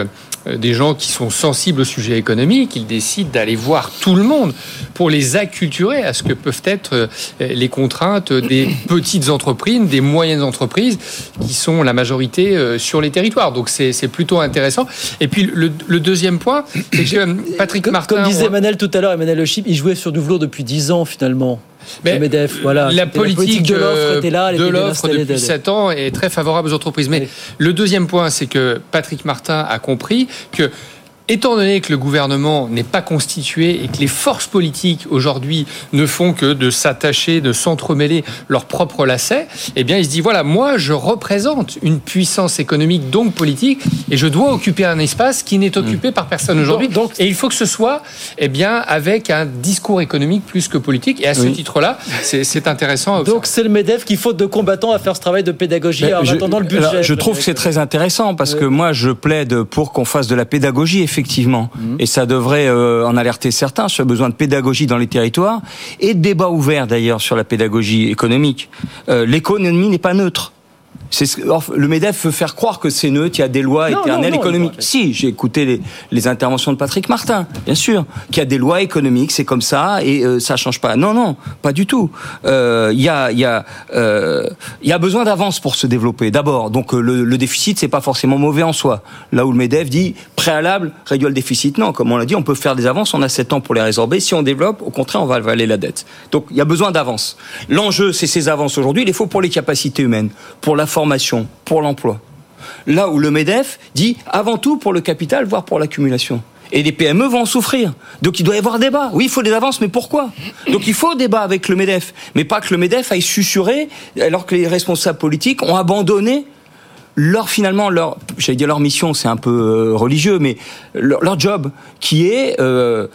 des gens qui sont sensibles au sujet économique, ils décident d'aller voir tout le monde pour les acculturer à ce que peuvent être les contraintes des petites entreprises, des moyennes entreprises, qui sont la majorité sur les territoires. Donc c'est plutôt intéressant. Et puis le deuxième point, c'est que Patrick Martin... Comme disait Emmanuel tout à l'heure, Emmanuel Le Chip, il jouait sur du velours depuis 10 ans finalement. Mais MEDEF, voilà. La politique de l'offre était là, depuis 7 ans est très favorable aux entreprises. Mais le deuxième point, c'est que Patrick Martin a compris que, étant donné que le gouvernement n'est pas constitué et que les forces politiques aujourd'hui ne font que de s'attacher, de s'entremêler leurs propres lacets, eh bien il se dit voilà, moi je représente une puissance économique, donc politique, et je dois occuper un espace qui n'est occupé par personne aujourd'hui. Et il faut que ce soit avec un discours économique plus que politique. Et à ce titre-là, c'est intéressant à observer. Donc c'est le MEDEF qui, faute de combattants, à faire ce travail de pédagogie en attendant le budget. Alors, je trouve que c'est très intéressant parce que moi je plaide pour qu'on fasse de la pédagogie effectivement. Et ça devrait en alerter certains sur le besoin de pédagogie dans les territoires et de débat ouvert d'ailleurs sur la pédagogie économique. L'économie n'est pas neutre. Le MEDEF veut faire croire que c'est neutre, il y a des lois éternelles économiques. Si, j'ai écouté les interventions de Patrick Martin, bien sûr, qu'il y a des lois économiques, c'est comme ça, et ça change pas. Non, pas du tout. Il y a besoin d'avance pour se développer. D'abord, donc le déficit, c'est pas forcément mauvais en soi. Là où le MEDEF dit préalable, réduire le déficit, non. Comme on l'a dit, on peut faire des avances, on a 7 ans pour les résorber. Si on développe, au contraire, on va avaler la dette. Donc il y a besoin d'avance. L'enjeu, c'est ces avances aujourd'hui, il les faut pour les capacités humaines, pour la formation, pour l'emploi. Là où le MEDEF dit avant tout pour le capital, voire pour l'accumulation. Et les PME vont en souffrir. Donc il doit y avoir débat. Oui, il faut des avances, mais pourquoi ? Donc il faut débat avec le MEDEF. Mais pas que le MEDEF aille susurrer alors que les responsables politiques ont abandonné leur mission, c'est un peu religieux, mais leur job, qui est de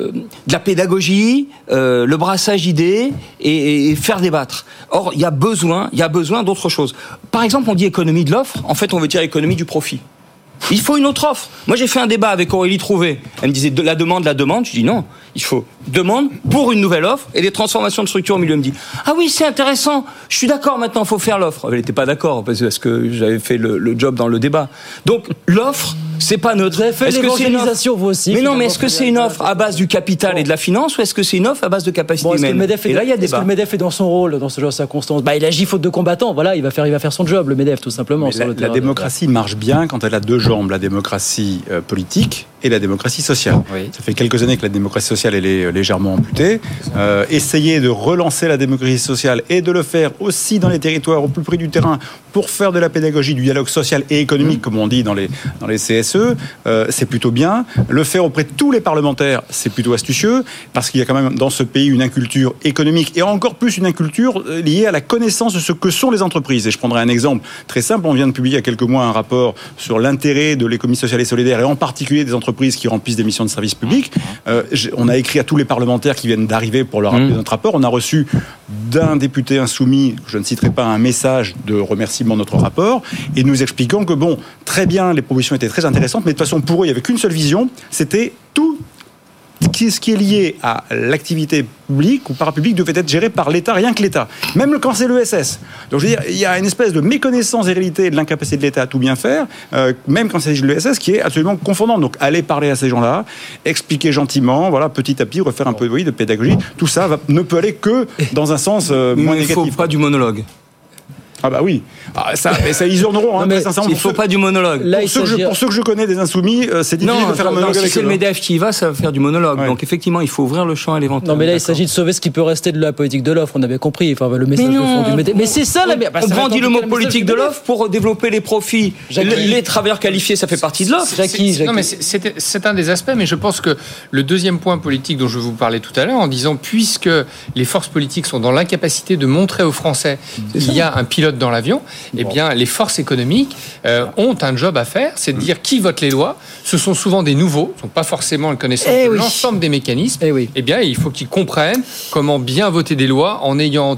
la pédagogie, le brassage d'idées et faire débattre. Or, il y a besoin d'autre chose. Par exemple, on dit économie de l'offre, en fait, on veut dire économie du profit. Il faut une autre offre. Moi, j'ai fait un débat avec Aurélie Trouvé. Elle me disait la demande. Je dis non, il faut demande pour une nouvelle offre et des transformations de structure au milieu. Elle me dit ah oui, c'est intéressant. Je suis d'accord. Maintenant, il faut faire l'offre. Elle n'était pas d'accord parce que j'avais fait le job dans le débat. Donc l'offre, c'est pas neutre. Vous avez fait l'évangélisation vous aussi. Mais non, mais est-ce que c'est une offre à base du capital et de la finance ou est-ce que c'est une offre à base de capacité humaine ? Et là, il y a débat. Est-ce que le MEDEF est dans son rôle, dans ce genre de circonstances ? Il agit faute de combattants. Voilà, il va faire son job, le MEDEF, tout simplement. La démocratie marche bien quand elle a deux jambes, la démocratie politique et la démocratie sociale. Oui. Ça fait quelques années que la démocratie sociale elle est légèrement amputée. Essayer de relancer la démocratie sociale et de le faire aussi dans les territoires, au plus près du terrain, pour faire de la pédagogie, du dialogue social et économique, comme on dit dans les CSE, c'est plutôt bien. Le faire auprès de tous les parlementaires, c'est plutôt astucieux, parce qu'il y a quand même dans ce pays une inculture économique et encore plus une inculture liée à la connaissance de ce que sont les entreprises. Et je prendrai un exemple très simple. On vient de publier il y a quelques mois un rapport sur l'intérêt de l'économie sociale et solidaire, et en particulier des entreprises qui remplissent des missions de service public. On a écrit à tous les parlementaires qui viennent d'arriver pour leur rappeler notre rapport. On a reçu d'un député insoumis, je ne citerai pas, un message de remerciement de notre rapport, et nous expliquant que très bien, les propositions étaient très intéressantes, mais de toute façon, pour eux, il n'y avait qu'une seule vision, c'était tout ce qui est lié à l'activité publique ou parapublique devait être géré par l'État, rien que l'État. Même quand c'est l'ESS. Donc je veux dire, il y a une espèce de méconnaissance des réalités et de l'incapacité de l'État à tout bien faire, même quand c'est l'ESS, qui est absolument confondante. Donc allez parler à ces gens-là, expliquer gentiment, voilà, petit à petit, refaire un peu de pédagogie. Tout ça ne peut aller que dans un sens moins négatif. Il ne faut pas du monologue. Ah bah oui, ça ils en auront. Mais il ne faut pas du monologue. Là, pour ceux que je connais des insoumis, c'est difficile de faire un monologue avec eux. Si c'est le MEDEF qui y va, ça va faire du monologue. Ouais. Donc effectivement, il faut ouvrir le champ à l'éventail. Non mais là, il s'agit de sauver ce qui peut rester de la politique de l'offre. On a bien compris. Enfin, le message de fond du MEDEF. Mais c'est ça la merde. On brandit le mot politique de l'offre pour développer les profits. Les travailleurs qualifiés, ça fait partie de l'offre. Non mais c'est un des aspects. Mais je pense que le deuxième point politique dont je vous parlais tout à l'heure, en disant puisque les forces politiques sont dans l'incapacité de montrer aux Français qu'il y a un pilote dans l'avion. Eh bien, les forces économiques ont un job à faire, c'est de dire qui vote les lois. Ce sont souvent des nouveaux, qui n'ont pas forcément une connaissance de l'ensemble des mécanismes. Eh bien, il faut qu'ils comprennent comment bien voter des lois en ayant en tête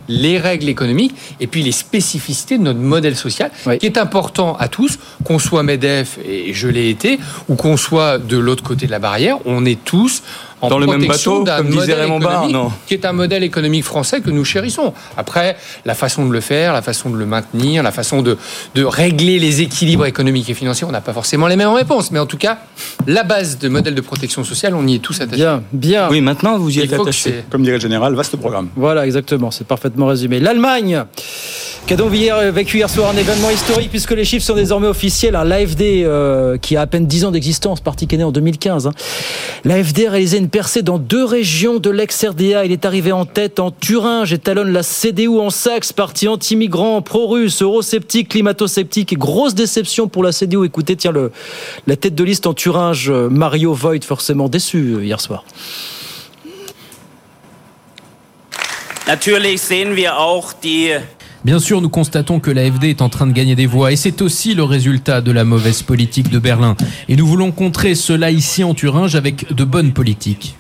les règles économiques et puis les spécificités de notre modèle social, qui est important à tous, qu'on soit MEDEF, et je l'ai été, ou qu'on soit de l'autre côté de la barrière, on est tous en dans le même bateau, comme disait Raymond Barre, qui est un modèle économique français que nous chérissons. Après, la façon de le faire, la façon de le maintenir, la façon de régler les équilibres économiques et financiers, on n'a pas forcément les mêmes réponses. Mais en tout cas, la base de modèle de protection sociale, on y est tous attachés. Bien. Oui, maintenant, vous y êtes attachés. Comme dirait le général, vaste programme. Voilà, exactement. C'est parfaitement résumé. L'Allemagne, qui a donc vécu hier soir un événement historique, puisque les chiffres sont désormais officiels. L'AfD, qui a à peine 10 ans d'existence, parti qui est né en 2015. L'AfD a réalisé une percée dans 2 régions de l'ex-RDA. Il est arrivé en tête en Thuringe et talonne la CDU en Saxe, parti anti-migrant, pro-russe, eurosceptique, climato-sceptique. Et grosse déception pour la CDU. Écoutez, tiens, la tête de liste en Thuringe, Mario Voigt, forcément déçu hier soir. Bien sûr, nous constatons que l'AfD est en train de gagner des voix et c'est aussi le résultat de la mauvaise politique de Berlin. Et nous voulons contrer cela ici en Thuringe avec de bonnes politiques.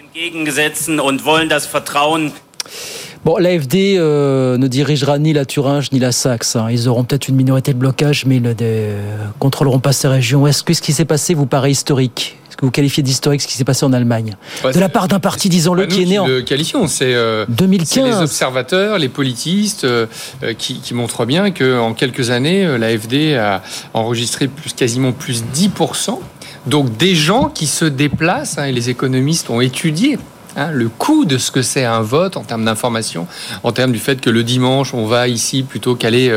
Bon, l'AfD ne dirigera ni la Thuringe ni la Saxe. Ils auront peut-être une minorité de blocage, mais ils ne contrôleront pas ces régions. Est-ce que ce qui s'est passé vous paraît historique ? Est-ce que vous qualifiez d'historique ce qui s'est passé en Allemagne ? De la part d'un parti, disons-le, qui est né en 2015. C'est les observateurs, les politistes qui montrent bien qu'en quelques années, l'AfD a enregistré quasiment plus 10%. Donc des gens qui se déplacent, et les économistes ont étudié le coût de ce que c'est un vote en termes d'information, en termes du fait que le dimanche on va ici plutôt qu'aller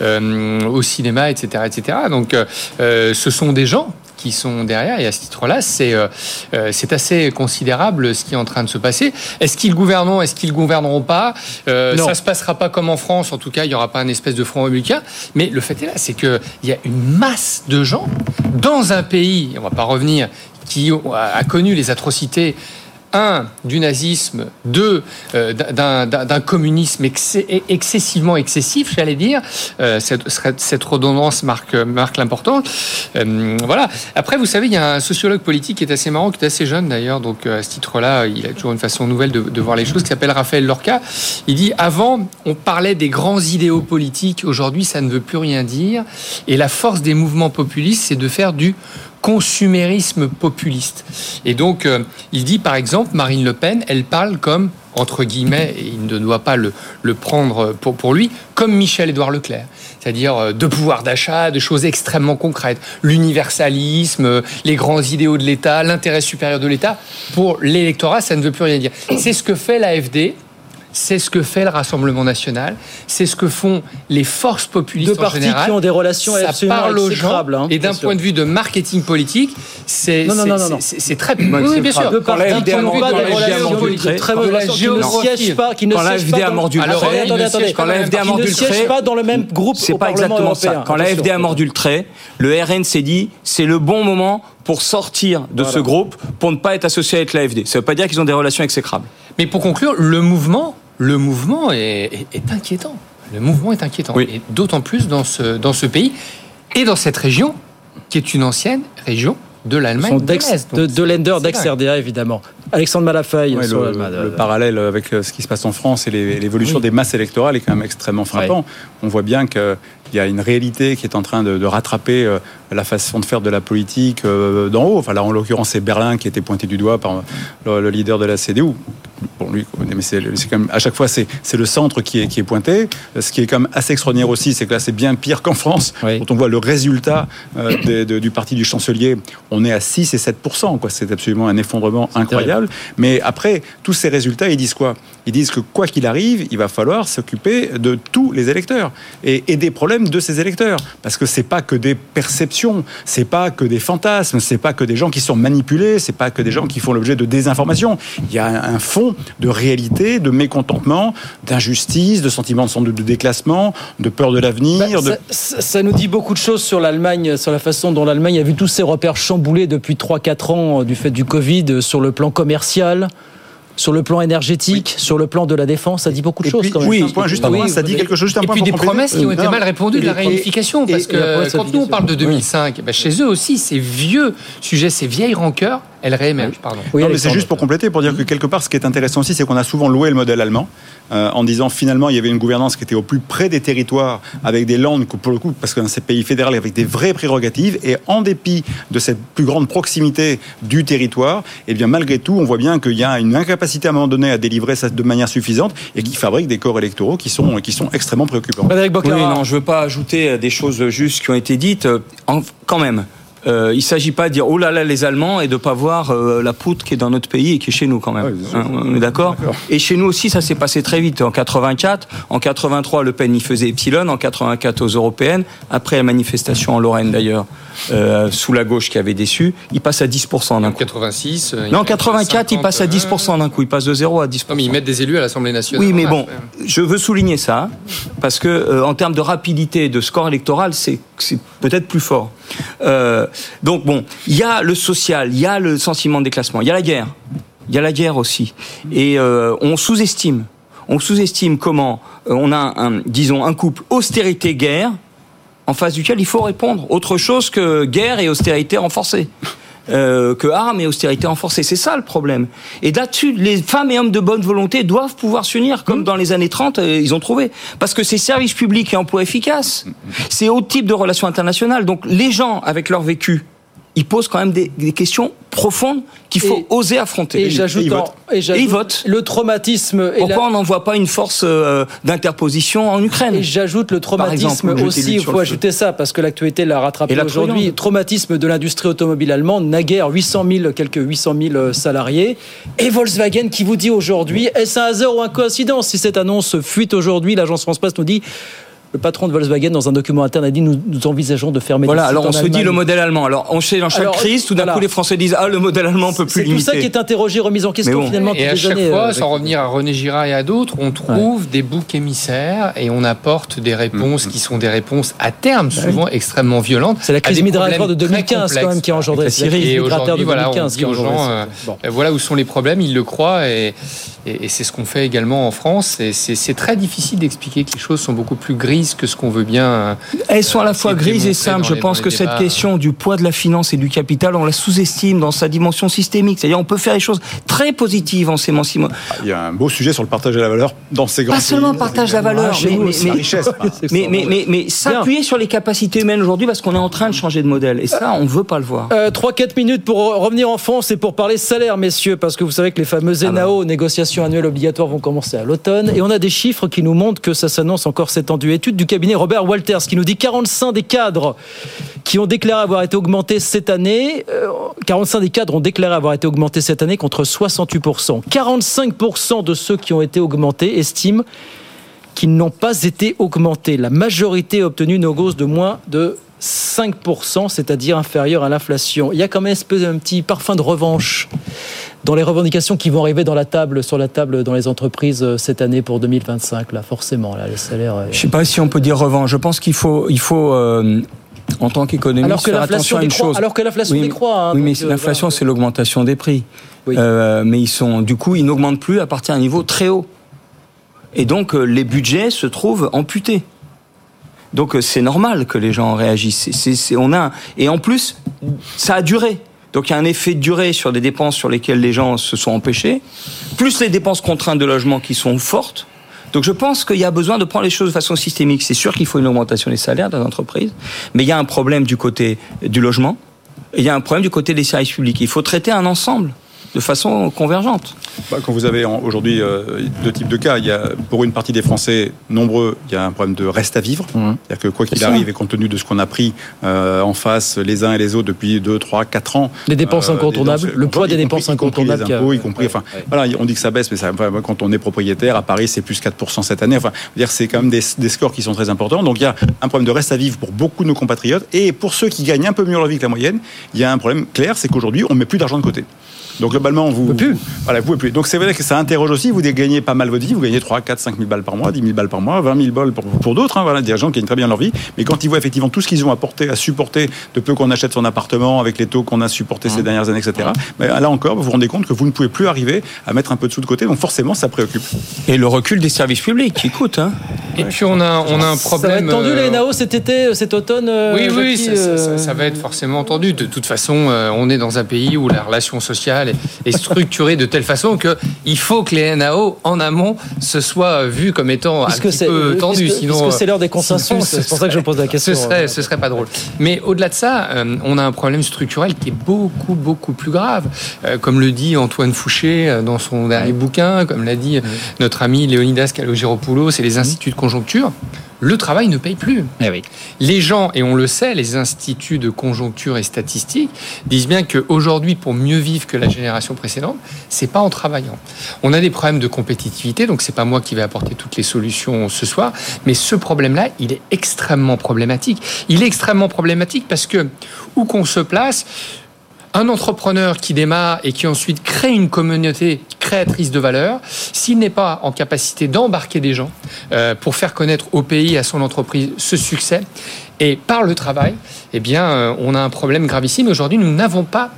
au cinéma, etc., etc. Donc ce sont des gens qui sont derrière, et à ce titre-là, c'est assez considérable ce qui est en train de se passer. Est-ce qu'ils gouverneront, est-ce qu'ils gouverneront pas ? Ça se passera pas comme en France, en tout cas, il y aura pas un espèce de front républicain. Mais le fait est là, c'est que il y a une masse de gens dans un pays, on va pas revenir, qui a connu les atrocités. 1, du nazisme, 2, d'un communisme excessivement excessif, j'allais dire. Cette redondance marque l'importance. Voilà. Après, vous savez, il y a un sociologue politique qui est assez marrant, qui est assez jeune d'ailleurs, donc à ce titre-là, il a toujours une façon nouvelle de voir les choses, qui s'appelle Raphaël Lorca. Il dit, avant, on parlait des grands idéaux politiques, aujourd'hui, ça ne veut plus rien dire. Et la force des mouvements populistes, c'est de faire du consumérisme populiste. Et donc, il dit, par exemple, Marine Le Pen, elle parle comme, entre guillemets, et il ne doit pas le prendre pour lui, comme Michel-Édouard Leclerc. C'est-à-dire de pouvoir d'achat, de choses extrêmement concrètes. L'universalisme, les grands idéaux de l'État, l'intérêt supérieur de l'État. Pour l'électorat, ça ne veut plus rien dire. C'est ce que fait l'AfD. C'est ce que fait le Rassemblement national, c'est ce que font les forces populistes en général. Deux partis qui ont des relations absolument exécrables. Et d'un point de vue de marketing politique, c'est très... Oui, bien sûr. Quand l'AfD a mordu le trait, qui ne siègent pas dans le même groupe au Parlement européen. Quand l'AfD a mordu le trait, le RN s'est dit c'est le bon moment pour sortir de ce groupe, pour ne pas être associé avec l'AfD. Ça ne veut pas dire qu'ils ont des relations exécrables. Mais pour conclure, le mouvement est inquiétant. Le mouvement est inquiétant. Oui. Et d'autant plus dans ce pays et dans cette région, qui est une ancienne région de l'Allemagne de Länder, d'ex-RDA, évidemment. Alexandre Malafaille. Ouais, le parallèle avec ce qui se passe en France et l'évolution des masses électorales est quand même extrêmement frappant. Ouais. On voit bien qu'il y a une réalité qui est en train de rattraper la façon de faire de la politique d'en haut. Enfin, là, en l'occurrence, c'est Berlin qui a été pointé du doigt par le leader de la CDU. Bon, lui, mais c'est quand même, à chaque fois, c'est le centre qui est pointé. Ce qui est quand même assez extraordinaire aussi, c'est que là, c'est bien pire qu'en France. Oui. Quand on voit le résultat du parti du chancelier, on est à 6 et 7%. C'est absolument un effondrement incroyable. Mais après, tous ces résultats, ils disent quoi ? Ils disent que quoi qu'il arrive, il va falloir s'occuper de tous les électeurs et des problèmes de ces électeurs. Parce que c'est pas que des perceptions, c'est pas que des fantasmes, c'est pas que des gens qui sont manipulés, c'est pas que des gens qui font l'objet de désinformation. Il y a un fond de réalité, de mécontentement, d'injustice, de sentiment de déclassement, de peur de l'avenir. Ça nous dit beaucoup de choses sur l'Allemagne, sur la façon dont l'Allemagne a vu tous ses repères chamboulés depuis 3-4 ans du fait du Covid, sur le plan commercial, sur le plan énergétique, sur le plan de la défense, ça dit beaucoup de choses quand même. Oui, ça dit quelque chose. Et puis des promesses qui ont été mal répondues de la réunification, parce que quand nous on parle de 2005, chez eux aussi, ces vieux sujets, ces vieilles rancœurs Elle réémerge, pardon. Oui, non, mais c'est juste pour compléter, pour dire que quelque part, ce qui est intéressant aussi, c'est qu'on a souvent loué le modèle allemand, en disant finalement, il y avait une gouvernance qui était au plus près des territoires, avec des landes, pour le coup, parce que c'est un pays fédéral avec des vraies prérogatives, et en dépit de cette plus grande proximité du territoire, eh bien, malgré tout, on voit bien qu'il y a une incapacité à un moment donné à délivrer ça de manière suffisante, et qui fabrique des corps électoraux qui sont extrêmement préoccupants. Oui, non, je veux pas ajouter des choses justes qui ont été dites, quand même. Il ne s'agit pas de dire oh là là les Allemands et de ne pas voir la poutre qui est dans notre pays et qui est chez nous quand même. On est d'accord ? Et chez nous aussi ça s'est passé très vite. En 84, en 83 Le Pen y faisait epsilon, en 84 aux européennes, après la manifestation en Lorraine d'ailleurs, sous la gauche qui avait déçu, il passe à 10% d'un coup. En 86. Non, en 84 il passe à 10% d'un coup, il passe de 0 à 10%. Non, mais ils mettent des élus à l'Assemblée nationale. Oui mais bon, je veux souligner ça, parce que en termes de rapidité de score électoral, c'est peut-être plus fort. Donc bon, il y a le social, il y a le sentiment de déclassement, il y a la guerre. Il y a la guerre aussi. Et on sous-estime comment on a un couple austérité-guerre en face duquel il faut répondre. Autre chose que guerre et austérité renforcée. Que armes et austérité renforcée. C'est ça le problème. Et là-dessus, les femmes et hommes de bonne volonté doivent pouvoir s'unir, comme dans les années 30, ils ont trouvé. Parce que c'est services publics et emplois efficaces. C'est autre type de relations internationales. Donc les gens, avec leur vécu, ils posent quand même des questions profondes qu'il faut oser affronter. Et j'ajoute ils votent. Le traumatisme. Pourquoi on n'envoie pas une force d'interposition en Ukraine ? Et j'ajoute le traumatisme aussi, il faut ajouter ça, parce que l'actualité l'a rattrapé aujourd'hui. Traumatisme de l'industrie automobile allemande, naguère 800 000 salariés. Et Volkswagen qui vous dit aujourd'hui, est-ce un hasard ou une coïncidence ? Si cette annonce fuite aujourd'hui, l'agence France Presse nous dit... Le patron de Volkswagen, dans un document interne, a dit nous envisageons de fermer des sites alors on en se Allemagne. dit le modèle allemand. Alors on sait dans chaque crise, tout d'un coup les Français disent le modèle allemand on peut plus limiter. C'est tout ça qui est interrogé, remis en question finalement. Et à chaque fois, sans revenir à René Girard et à d'autres, on trouve des boucs émissaires et on apporte des réponses qui sont des réponses à terme, souvent extrêmement violentes. C'est la crise migratoire de 2015 quand même qui a engendré la crise migratoire de 2015 qui a engendré. Voilà où sont les problèmes, ils le croient et c'est ce qu'on fait également en France. Et c'est très difficile d'expliquer que les choses sont beaucoup plus grises que ce qu'on veut bien. Elles sont à la fois grises et simples. Je pense que cette question du poids de la finance et du capital, on la sous-estime dans sa dimension systémique. C'est-à-dire, on peut faire des choses très positives en s'émancipant. Il y a un beau sujet sur le partage de la valeur dans ces grands. Pas seulement partage de la valeur, mais s'appuyer sur les capacités humaines aujourd'hui parce qu'on est en train de changer de modèle. Et ça, on ne veut pas le voir. 3-4 minutes pour revenir en France et pour parler salaire, messieurs, parce que vous savez que les fameux ENAO, négociations annuelles obligatoires, vont commencer à l'automne. Et on a des chiffres qui nous montrent que ça s'annonce encore s'étendue. Étude du cabinet Robert Walters qui nous dit 45 des cadres qui ont déclaré avoir été augmentés cette année, 45 des cadres ont déclaré avoir été augmentés cette année contre 68%. 45% de ceux qui ont été augmentés estiment qu'ils n'ont pas été augmentés. La majorité a obtenu une hausse de moins de 5%, c'est-à-dire inférieure à l'inflation. Il y a quand même un petit parfum de revanche dans les revendications qui vont arriver sur la table dans les entreprises cette année pour 2025, là, forcément, là, les salaires. Je ne sais pas si on peut dire revanche. Je pense qu'il faut en tant qu'économiste, faire attention à une chose. Alors que l'inflation décroît. Oui, mais l'inflation, c'est l'augmentation des prix. Oui. Mais ils n'augmentent plus à partir d'un niveau très haut. Et donc, les budgets se trouvent amputés. Donc, c'est normal que les gens réagissent. Et en plus, ça a duré. Donc il y a un effet de durée sur des dépenses sur lesquelles les gens se sont empêchés, plus les dépenses contraintes de logement qui sont fortes. Donc je pense qu'il y a besoin de prendre les choses de façon systémique. C'est sûr qu'il faut une augmentation des salaires dans les entreprises, mais il y a un problème du côté du logement, et il y a un problème du côté des services publics. Il faut traiter un ensemble de façon convergente. Quand vous avez aujourd'hui deux types de cas, il y a pour une partie des Français nombreux, il y a un problème de reste à vivre. C'est-à-dire que quoi qu'il arrive, et compte tenu de ce qu'on a pris en face les uns et les autres depuis 2, 3, 4 ans... Les dépenses incontournables, le poids des dépenses incontournables. Les impôts, y compris... Voilà, on dit que ça baisse, mais quand on est propriétaire, à Paris, c'est plus 4% cette année. C'est quand même des scores qui sont très importants. Donc il y a un problème de reste à vivre pour beaucoup de nos compatriotes. Et pour ceux qui gagnent un peu mieux leur vie que la moyenne, il y a un problème clair, c'est qu'aujourd'hui, on ne met plus d'argent de côté. Donc globalement, vous pouvez plus. Donc c'est vrai que ça interroge aussi. Vous gagnez pas mal votre vie. Vous gagnez 3, 4, 5 000 balles par mois, 10 000 balles par mois, 20 000 balles pour d'autres. Des gens qui gagnent très bien leur vie. Mais quand ils voient effectivement tout ce qu'ils ont apporté à supporter de peu qu'on achète son appartement avec les taux qu'on a supportés ces dernières années, etc. Là encore, vous vous rendez compte que vous ne pouvez plus arriver à mettre un peu de sous de côté. Donc forcément, ça préoccupe. Et le recul des services publics qui coûte. Et puis on a un problème. Ça va être tendu les NAO cet été, cet automne. Oui, ça va être forcément tendu. De toute façon, on est dans un pays où la relation sociale est structurée de telle façon que il faut que les NAO en amont se soient vus comme étant un petit peu tendus. Sinon, c'est l'heure des consensus. C'est pour ça que je pose la question. Ce serait pas drôle. Mais au-delà de ça, on a un problème structurel qui est beaucoup plus grave. Comme le dit Antoine Fouché dans son dernier bouquin, comme l'a dit notre ami Léonidas Kalogiropoulos, c'est les instituts de conjoncture. Le travail ne paye plus. Les gens, et on le sait, les instituts de conjoncture et statistiques disent bien qu'aujourd'hui, pour mieux vivre que la génération précédente, c'est pas en travaillant. On a des problèmes de compétitivité, donc c'est pas moi qui vais apporter toutes les solutions ce soir, mais ce problème-là, il est extrêmement problématique. Il est extrêmement problématique parce que, où qu'on se place, un entrepreneur qui démarre et qui ensuite crée une communauté créatrice de valeur, s'il n'est pas en capacité d'embarquer des gens pour faire connaître au pays, à son entreprise, ce succès, et par le travail, eh bien, on a un problème gravissime. Aujourd'hui, nous n'avons pas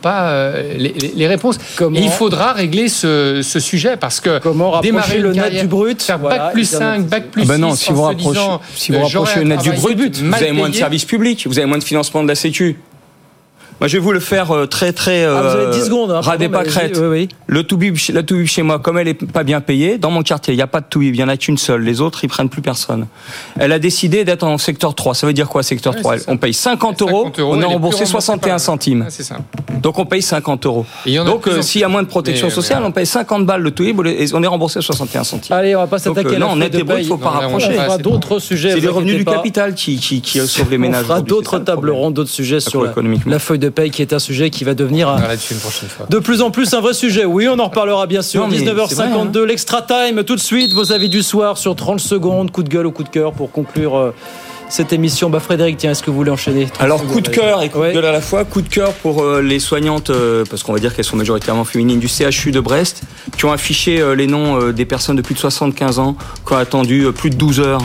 les réponses. Et il faudra régler ce sujet parce que démarrer le net du brut, faire bac plus 5, bac plus 6, non, si vous rapprochez le net du brut, vous avez moins de services publics, vous avez moins de financement de la Sécu. Moi, je vais vous le faire très. vous avez 10 secondes. Radé Pâquerette. Oui. La Toubib chez moi, comme elle est pas bien payée, dans mon quartier, il n'y a pas de Toubib, il n'y en a qu'une seule. Les autres, ils prennent plus personne. Elle a décidé d'être en secteur 3. Ça veut dire quoi, secteur 3 ? On paye 50 €, on a remboursé 61 centimes. C'est ça. Donc, on paye 50 €. Donc, s'il y a moins de protection sociale, on paye 50 balles le Toubib et on est remboursé 61 centimes. Allez, on va pas s'attaquer à la feuille de paye. Il ne faut pas rapprocher. On fera d'autres sujets. C'est les revenus du capital qui sauvent les ménages. On fera d'autres tables rondes, d'autres sujets sur la feuille de paye qui est un sujet qui va devenir de plus en plus un vrai sujet. Oui, on en reparlera bien sûr. 19h52, l'extra time, tout de suite, vos avis du soir sur 30 secondes, coup de gueule ou coup de cœur pour conclure cette émission. Frédéric, tiens, est-ce que vous voulez enchaîner ? Alors, coup de cœur et coup de gueule à la fois. Coup de cœur pour les soignantes, parce qu'on va dire qu'elles sont majoritairement féminines, du CHU de Brest, qui ont affiché les noms des personnes de plus de 75 ans, qui ont attendu plus de 12 heures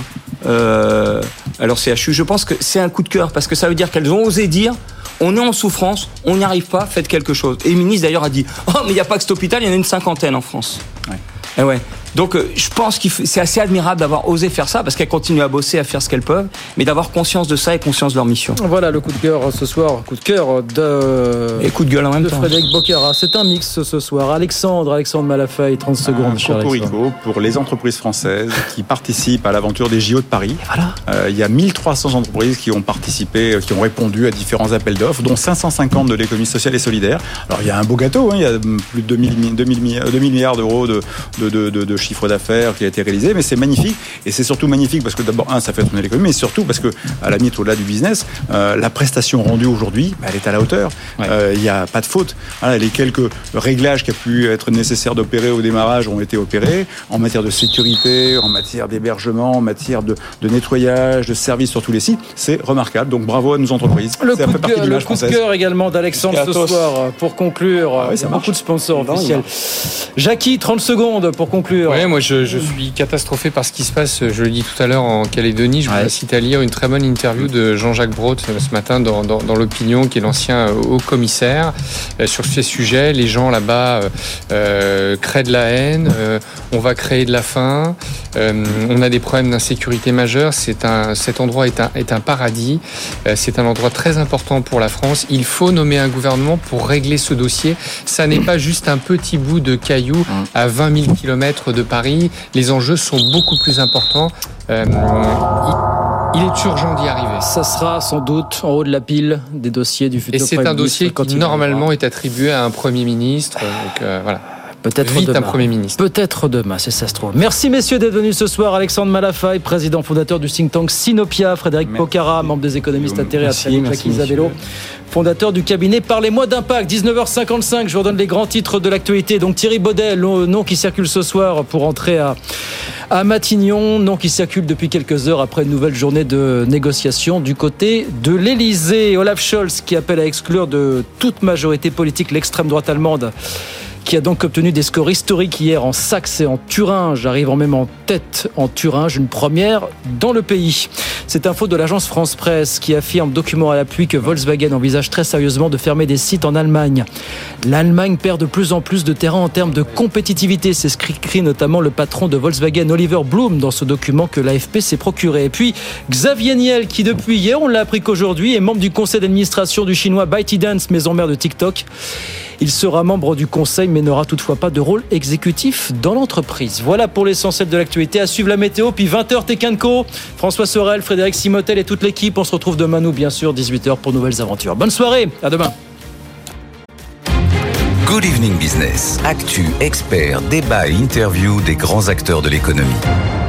à leur CHU. Je pense que c'est un coup de cœur, parce que ça veut dire qu'elles ont osé dire: on est en souffrance, on n'y arrive pas, faites quelque chose. Et le ministre d'ailleurs a dit: oh, mais il n'y a pas que cet hôpital, il y en a une 50aine en France. Et ouais. Donc je pense que c'est assez admirable d'avoir osé faire ça, parce qu'elles continuent à bosser, à faire ce qu'elles peuvent, mais d'avoir conscience de ça et conscience de leur mission. Voilà le coup de cœur ce soir, coup de cœur et coup de gueule en même temps. Frédéric Boccara, c'est un mix ce soir. Alexandre Malafaye, 30 secondes. Cocorico pour les entreprises françaises qui participent à l'aventure des JO de Paris. Voilà. Il y a 1300 entreprises qui ont participé, qui ont répondu à différents appels d'offres, dont 550 de l'économie sociale et solidaire. Alors il y a un beau gâteau, il y a plus de 2 milliards d'euros de chiffre d'affaires qui a été réalisé, mais c'est magnifique, et c'est surtout magnifique parce que d'abord, ça fait tourner l'économie, mais surtout parce que, à la limite, au-delà du business, la prestation rendue aujourd'hui, elle est à la hauteur. Il n'y a pas de faute. Voilà, les quelques réglages qui a pu être nécessaires d'opérer au démarrage ont été opérés, en matière de sécurité, en matière d'hébergement, en matière de nettoyage, de services sur tous les sites. C'est remarquable. Donc bravo à nos entreprises. Le coup de cœur également d'Alexandre ce soir pour conclure. Il y a beaucoup de sponsors officiels. Jackie, 30 secondes pour conclure. Oui, moi je suis catastrophé par ce qui se passe, je le dis tout à l'heure, en Calédonie. Je vous incite à lire une très bonne interview de Jean-Jacques Brault ce matin dans l'Opinion, qui est l'ancien haut commissaire sur ces sujets. Les gens là-bas créent de la haine, on va créer de la faim, on a des problèmes d'insécurité majeurs. Cet endroit est un paradis, c'est un endroit très important pour la France. Il faut nommer un gouvernement pour régler ce dossier. Ça n'est pas juste un petit bout de caillou à 20 000 km de Paris. Les enjeux sont beaucoup plus importants. Il est urgent d'y arriver. Ça sera sans doute en haut de la pile des dossiers du futur. Et c'est un dossier qui normalement est attribué à un Premier ministre. Donc voilà. Peut-être demain. Un Premier ministre. Peut-être demain, c'est ça se trouve. Merci messieurs d'être venus ce soir. Alexandre Malafaye, président fondateur du think tank Sinopia, Frédéric Boccara, membre des économistes atterrés à Jacques Isabello, fondateur du cabinet Parlez-moi d'Impact. 19h55, je vous redonne les grands titres de l'actualité. Donc Thierry Baudet, le nom qui circule ce soir pour entrer à Matignon, nom qui circule depuis quelques heures après une nouvelle journée de négociation du côté de l'Elysée. Olaf Scholz qui appelle à exclure de toute majorité politique l'extrême droite allemande qui a donc obtenu des scores historiques hier en Saxe et en Thuringe, arrivant même en tête en Thuringe, une première dans le pays. Cette info de l'agence France Presse qui affirme, document à l'appui, que Volkswagen envisage très sérieusement de fermer des sites en Allemagne. L'Allemagne perd de plus en plus de terrain en termes de compétitivité, c'est ce qu'écrit notamment le patron de Volkswagen, Oliver Blume, dans ce document que l'AFP s'est procuré. Et puis Xavier Niel, qui depuis hier, on l'a appris qu'aujourd'hui, est membre du conseil d'administration du chinois ByteDance, maison mère de TikTok. Il sera membre du conseil mais n'aura toutefois pas de rôle exécutif dans l'entreprise. Voilà pour l'essentiel de l'actualité. À suivre la météo, puis 20h Tech & Co. François Sorel, Frédéric Simotel et toute l'équipe. On se retrouve demain, nous bien sûr, 18h pour nouvelles aventures. Bonne soirée, à demain. Good Evening Business. Actu, experts, débat et interview des grands acteurs de l'économie.